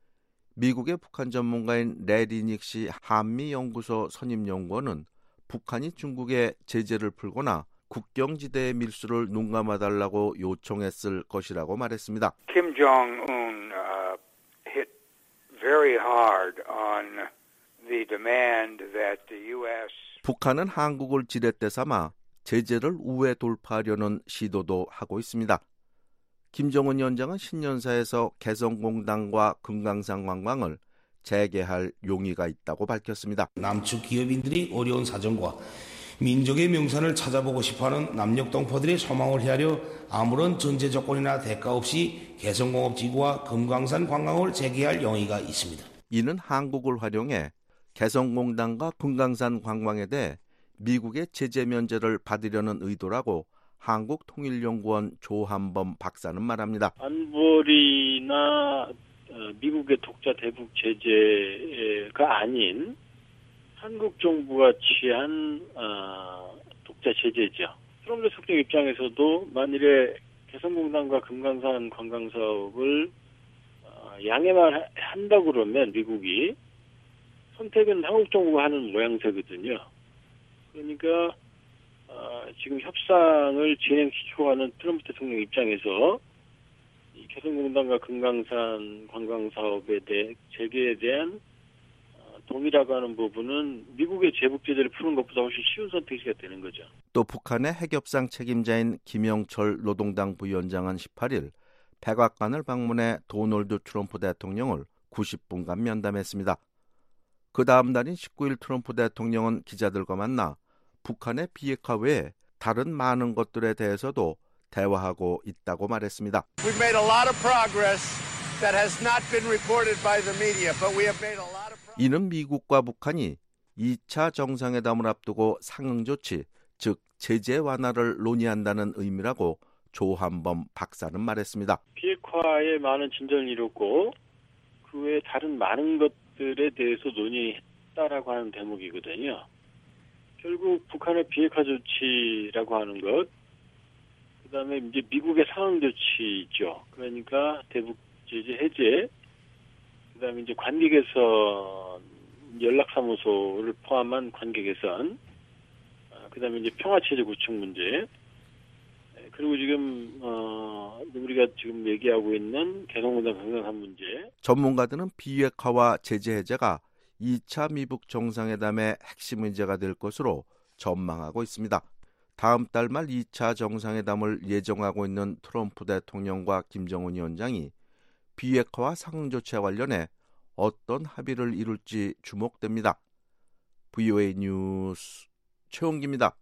B: 미국의 북한 전문가인 레리 닉시 한미연구소 선임연구원은 북한이 중국에 제재를 풀거나 국경지대의 밀수를 눈감아달라고 요청했을 것이라고 말했습니다.
K: Kim Jong-un uh, hit very hard on the demand that the U S
B: 북한은 한국을 지렛대 삼아 제재를 우회 돌파하려는 시도도 하고 있습니다. 김정은 위원장은 신년사에서 개성공단과 금강산 관광을 재개할 용의가 있다고 밝혔습니다.
E: 남측 기업인들이 어려운 사정과 민족의 명산을 찾아보고 싶어하는 남녘동포들의 소망을 헤아려 아무런 전제 조건이나 대가 없이 개성공업지구와 금강산 관광을 재개할 용의가 있습니다.
B: 이는 한국을 활용해 개성공단과 금강산 관광에 대해 미국의 제재 면제를 받으려는 의도라고 한국통일연구원 조한범 박사는 말합니다.
L: 안보리나 미국의 독자 대북 제재가 아닌 한국 정부가 취한 어, 독자 제재죠. 트럼프 대통령 입장에서도 만일에 개성공단과 금강산 관광 사업을 어, 양해만 한다 그러면 미국이 선택은 한국 정부가 하는 모양새거든요. 그러니까 어, 지금 협상을 진행시켜가는 트럼프 대통령 입장에서 이 개성공단과 금강산 관광 사업에 대해 재개에 대한 어, 동의라고 하는 부분은 미국의 제북 제재를 푸는 것보다 훨씬 쉬운 선택지가 되는 거죠.
B: 또 북한의 핵협상 책임자인 김영철 노동당 부위원장은 십팔일 백악관을 방문해 도널드 트럼프 대통령을 구십 분간 면담했습니다. 그 다음 날인 십구일 트럼프 대통령은 기자들과 만나 북한의 비핵화 외에 다른 많은 것들에 대해서도 대화하고 있다고 말했습니다.
M: We've made a lot of progress that has not been reported by the media, but we have made a lot of progress.
B: 이는 미국과 북한이 이 차 정상회담을 앞두고 상응 조치, 즉 제재 완화를 논의한다는 의미라고 조한범 박사는 말했습니다.
L: 비핵화에 많은 진전을 이뤘고 그 외에 다른 많은 것들에 대해서 논의했다라고 하는 대목이거든요. 결국 북한의 비핵화 조치라고 하는 것, 그 다음에 이제 미국의 상응 조치 있죠. 그러니까 대북 제재 해제, 그 다음에 이제 관계 개선, 연락사무소를 포함한 관계 개선, 그 다음에 이제 평화체제 구축 문제, 그리고 지금 어 우리 우리가 지금 얘기하고 있는 개성공단 강경산 문제.
B: 전문가들은 비핵화와 제재 해제가 이 차 미북 정상회담의 핵심 문제가 될 것으로 전망하고 있습니다. 다음 달 말 이 차 정상회담을 예정하고 있는 트럼프 대통령과 김정은 위원장이 비핵화와 상응조치와 관련해 어떤 합의를 이룰지 주목됩니다. 브이오에이 뉴스 최홍기입니다.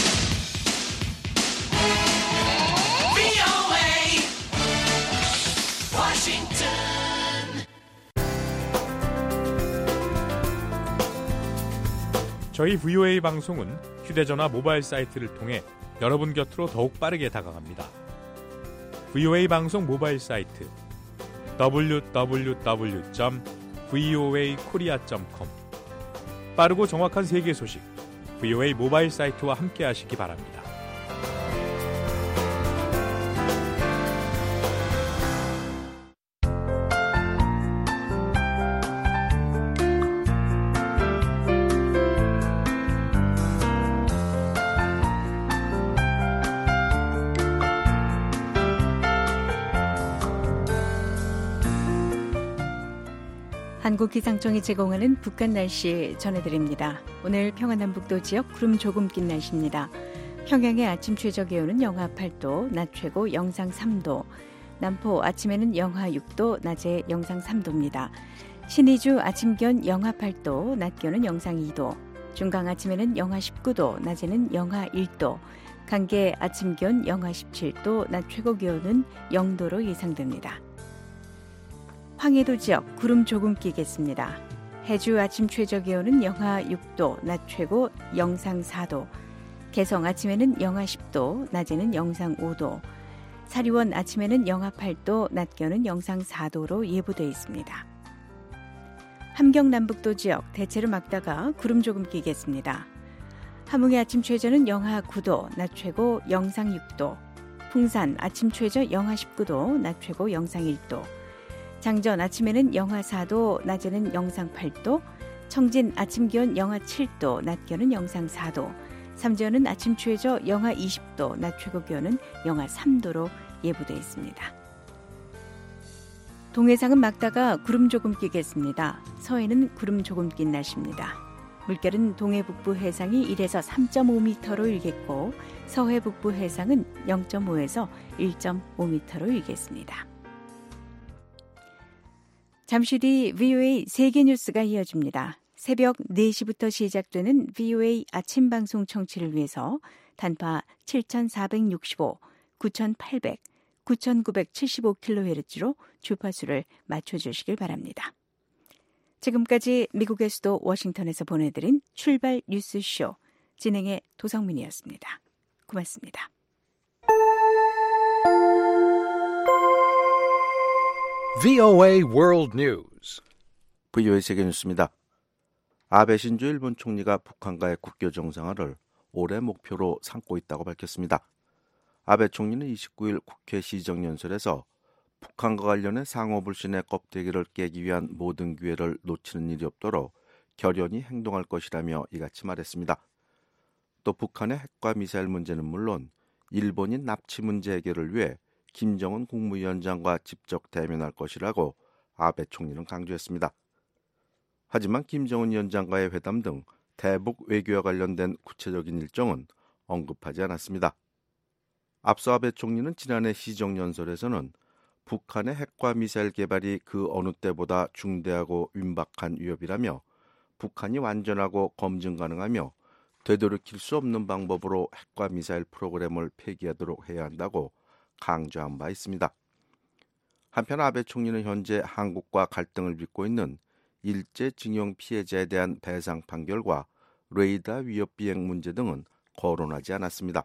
J: 저희 브이오에이 방송은 휴대전화 모바일 사이트를 통해 여러분 곁으로 더욱 빠르게 다가갑니다. 브이오에이 방송 모바일 사이트 더블유 더블유 더블유 점 브이오에이 코리아 점 컴 빠르고 정확한 세계 소식 브이오에이 모바일 사이트와 함께 하시기 바랍니다.
F: 한국기상청이 제공하는 북한 날씨 전해드립니다. 오늘 평안남북도 지역 구름 조금 낀 날씨입니다. 평양의 아침 최저 기온은 영하 팔 도, 낮 최고 영상 삼 도, 남포 아침에는 영하 육 도, 낮에 영상 삼 도입니다. 신의주 아침 기온 영하 팔 도, 낮 기온은 영상 이 도, 중강 아침에는 영하 십구 도, 낮에는 영하 일 도, 강계 아침 기온 영하 십칠 도, 낮 최고 기온은 영 도로 예상됩니다. 황해도 지역 구름 조금 끼겠습니다. 해주 아침 최저 기온은 영하 육 도, 낮 최고 영상 사 도, 개성 아침에는 영하 십 도, 낮에는 영상 오 도, 사리원 아침에는 영하 팔 도, 낮 기온은 영상 사 도로 예보되어 있습니다. 함경 남북도 지역 대체로 맑다가 구름 조금 끼겠습니다. 함흥의 아침 최저는 영하 구 도, 낮 최고 영상 육 도, 풍산 아침 최저 영하 십구 도, 낮 최고 영상 일 도, 장전 아침에는 영하 사 도, 낮에는 영상 팔 도, 청진 아침 기온 영하 칠 도, 낮 기온은 영상 사 도, 삼지연은 아침 최저 영하 이십 도, 낮 최고 기온은 영하 삼 도로 예보되어 있습니다. 동해상은 맑다가 구름 조금 끼겠습니다. 서해는 구름 조금 낀 날씨입니다. 물결은 동해 북부 해상이 일에서 삼 점 오 미터로 일겠고 서해 북부 해상은 영 점 오에서 일 점 오 미터로 일겠습니다. 잠시 뒤 브이오에이 세계뉴스가 이어집니다. 새벽 네 시부터 시작되는 브이오에이 아침 방송 청취를 위해서 단파 칠천사백육십오, 구천팔백, 구천구백칠십오 킬로헤르츠로 주파수를 맞춰주시길 바랍니다. 지금까지 미국의 수도 워싱턴에서 보내드린 출발 뉴스쇼 진행의 도성민이었습니다. 고맙습니다.
N: 브이오에이 World News.
B: 브이오에이 세계뉴스입니다. 아베 신조 일본 총리가 북한과의 국교 정상화를 올해 목표로 삼고 있다고 밝혔습니다. 아베 총리는 이십구 일 국회 시정연설에서 북한과 관련해 상호불신의 껍데기를 깨기 위한 모든 기회를 놓치는 일이 없도록 결연히 행동할 것이라며 이같이 말했습니다. 또 북한의 핵과 미사일 문제는 물론 일본인 납치 문제 해결을 위해 김정은 국무위원장과 직접 대면할 것이라고 아베 총리는 강조했습니다. 하지만 김정은 위원장과의 회담 등 대북 외교와 관련된 구체적인 일정은 언급하지 않았습니다. 앞서 아베 총리는 지난해 시정연설에서는 북한의 핵과 미사일 개발이 그 어느 때보다 중대하고 임박한 위협이라며 북한이 완전하고 검증 가능하며 되돌이킬 수 없는 방법으로 핵과 미사일 프로그램을 폐기하도록 해야 한다고 강조한 바 있습니다. 한편 아베 총리는 현재 한국과 갈등을 빚고 있는 일제징용 피해자에 대한 배상 판결과 레이더 위협 비행 문제 등은 거론하지 않았습니다.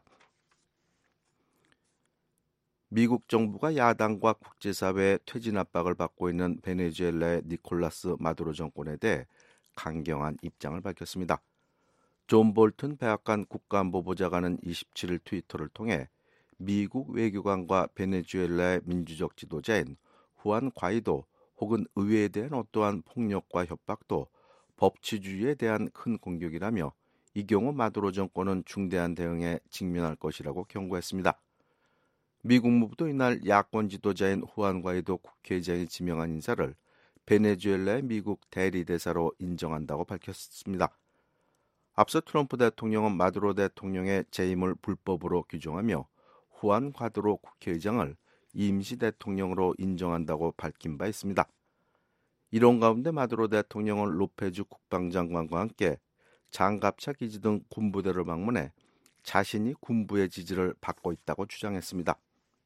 B: 미국 정부가 야당과 국제사회의 퇴진 압박을 받고 있는 베네수엘라의 니콜라스 마두로 정권에 대해 강경한 입장을 밝혔습니다. 존 볼튼 백악관 국가안보보좌관은 이십칠 일 트위터를 통해 미국 외교관과 베네수엘라의 민주적 지도자인 후안 과이도 혹은 의회에 대한 어떠한 폭력과 협박도 법치주의에 대한 큰 공격이라며 이 경우 마두로 정권은 중대한 대응에 직면할 것이라고 경고했습니다. 미 국무부도 이날 야권 지도자인 후안 과이도 국회의장이 지명한 인사를 베네수엘라의 미국 대리대사로 인정한다고 밝혔습니다. 앞서 트럼프 대통령은 마두로 대통령의 재임을 불법으로 규정하며 후안 과드로 국회의장을 임시 대통령으로 인정한다고 밝힌 바 있습니다. 이런 가운데 마두로 대통령은 로페즈 국방장관과 함께 장갑차 기지 등 군부대를 방문해 자신이 군부의 지지를 받고 있다고 주장했습니다.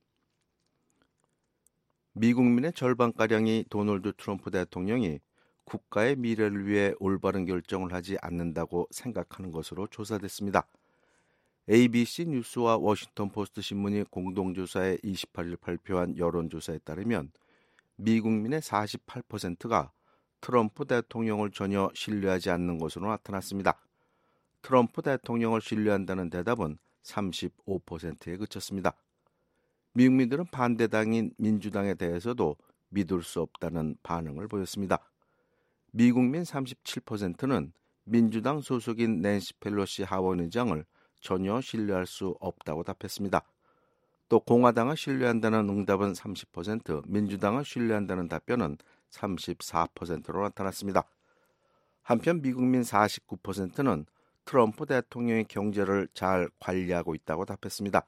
B: 미국민의 절반가량이 도널드 트럼프 대통령이 국가의 미래를 위해 올바른 결정을 하지 않는다고 생각하는 것으로 조사됐습니다. 에이비씨 뉴스와 워싱턴 포스트 신문이 공동조사에 이십팔 일 발표한 여론조사에 따르면 미국민의 사십팔 퍼센트가 트럼프 대통령을 전혀 신뢰하지 않는 것으로 나타났습니다. 트럼프 대통령을 신뢰한다는 대답은 삼십오 퍼센트에 그쳤습니다. 미국민들은 반대당인 민주당에 대해서도 믿을 수 없다는 반응을 보였습니다. 미국민 삼십칠 퍼센트는 민주당 소속인 낸시 펠로시 하원의장을 전혀 신뢰할 수 없다고 답했습니다. 또 공화당을 신뢰한다는 응답은 삼십 퍼센트, 민주당을 신뢰한다는 답변은 삼십사 퍼센트로 나타났습니다. 한편 미국민 사십구 퍼센트는 트럼프 대통령의 경제를 잘 관리하고 있다고 답했습니다.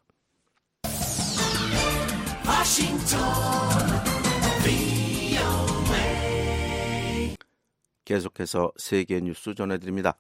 B: 워싱턴 브이오에이 계속해서 세계 뉴스 전해드립니다.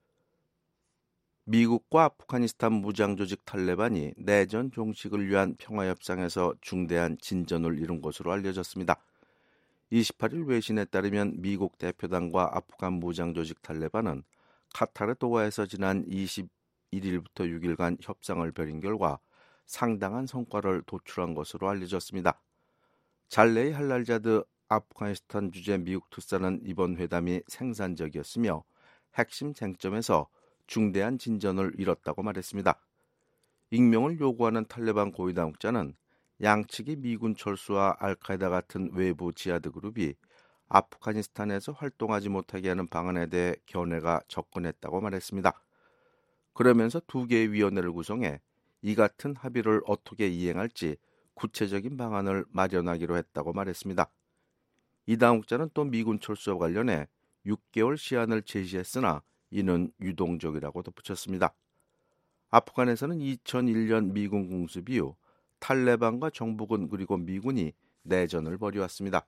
B: 미국과 아프가니스탄 무장조직 탈레반이 내전 종식을 위한 평화협상에서 중대한 진전을 이룬 것으로 알려졌습니다. 이십팔 일 외신에 따르면 미국 대표단과 아프간 무장조직 탈레반은 카타르 도하에서 지난 이십일 일부터 육 일간 협상을 벌인 결과 상당한 성과를 도출한 것으로 알려졌습니다. 잘레이 할랄자드 아프가니스탄 주재 미국 특사는 이번 회담이 생산적이었으며 핵심 쟁점에서 중대한 진전을 이뤘다고 말했습니다. 익명을 요구하는 탈레반 고위 당국자는 양측이 미군 철수와 알카에다 같은 외부 지하드 그룹이 아프가니스탄에서 활동하지 못하게 하는 방안에 대해 견해가 접근했다고 말했습니다. 그러면서 두 개의 위원회를 구성해 이 같은 합의를 어떻게 이행할지 구체적인 방안을 마련하기로 했다고 말했습니다. 이 당국자는 또 미군 철수와 관련해 육 개월 시한을 제시했으나 이는 유동적이라고 덧붙였습니다. 아프간에서는 이천일 년 미군 공습 이후 탈레반과 정부군 그리고 미군이 내전을 벌여왔습니다.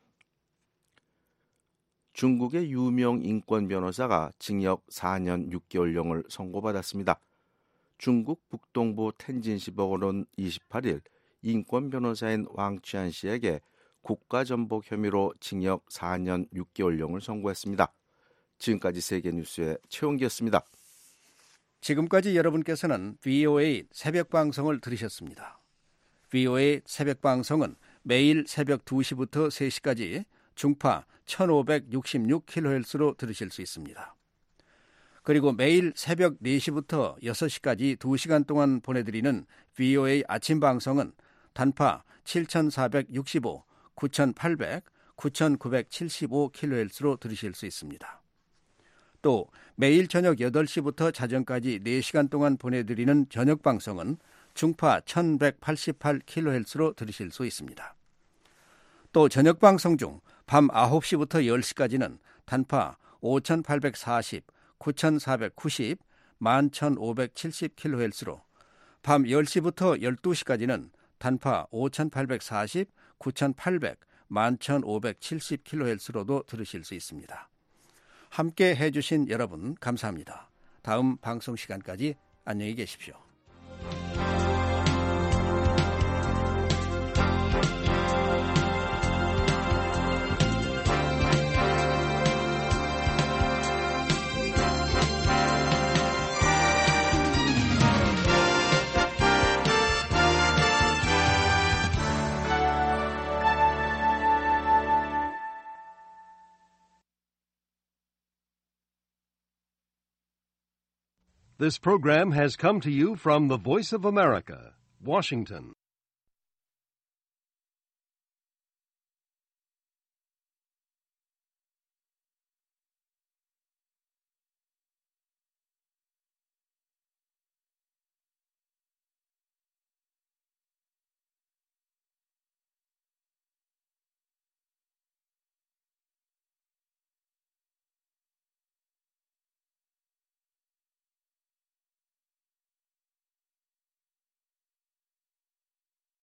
B: 중국의 유명 인권 변호사가 징역 사 년 육 개월형을 선고받았습니다. 중국 북동부 텐진시법원은 이십팔 일 인권 변호사인 왕치안 씨에게 국가전복 혐의로 징역 사 년 육 개월형을 선고했습니다. 지금까지 세계뉴스의 최홍기였습니다.
O: 지금까지 여러분께서는 브이오에이 새벽방송을 들으셨습니다. 브이오에이 새벽방송은 매일 새벽 두 시부터 세 시까지 중파 천오백육십육 킬로헤르츠로 들으실 수 있습니다. 그리고 매일 새벽 네 시부터 여섯 시까지 두 시간 동안 보내드리는 브이오에이 아침방송은 단파 칠천사백육십오, 구천팔백, 구천구백칠십오 킬로헤르츠로 들으실 수 있습니다. 또 매일 저녁 여덟 시부터 자정까지 네 시간 동안 보내드리는 저녁방송은 중파 천백팔십팔 킬로헤르츠로 들으실 수 있습니다. 또 저녁방송 중 밤 아홉 시부터 열 시까지는 단파 오천팔백사십, 구천사백구십, 만 천오백칠십 킬로헤르츠로 밤 열 시부터 열두 시까지는 단파 오천팔백사십, 구천팔백, 만 천오백칠십 킬로헤르츠로도 들으실 수 있습니다. 함께 해주신 여러분 감사합니다. 다음 방송 시간까지 안녕히 계십시오.
P: This program has come to you from the Voice of America, Washington.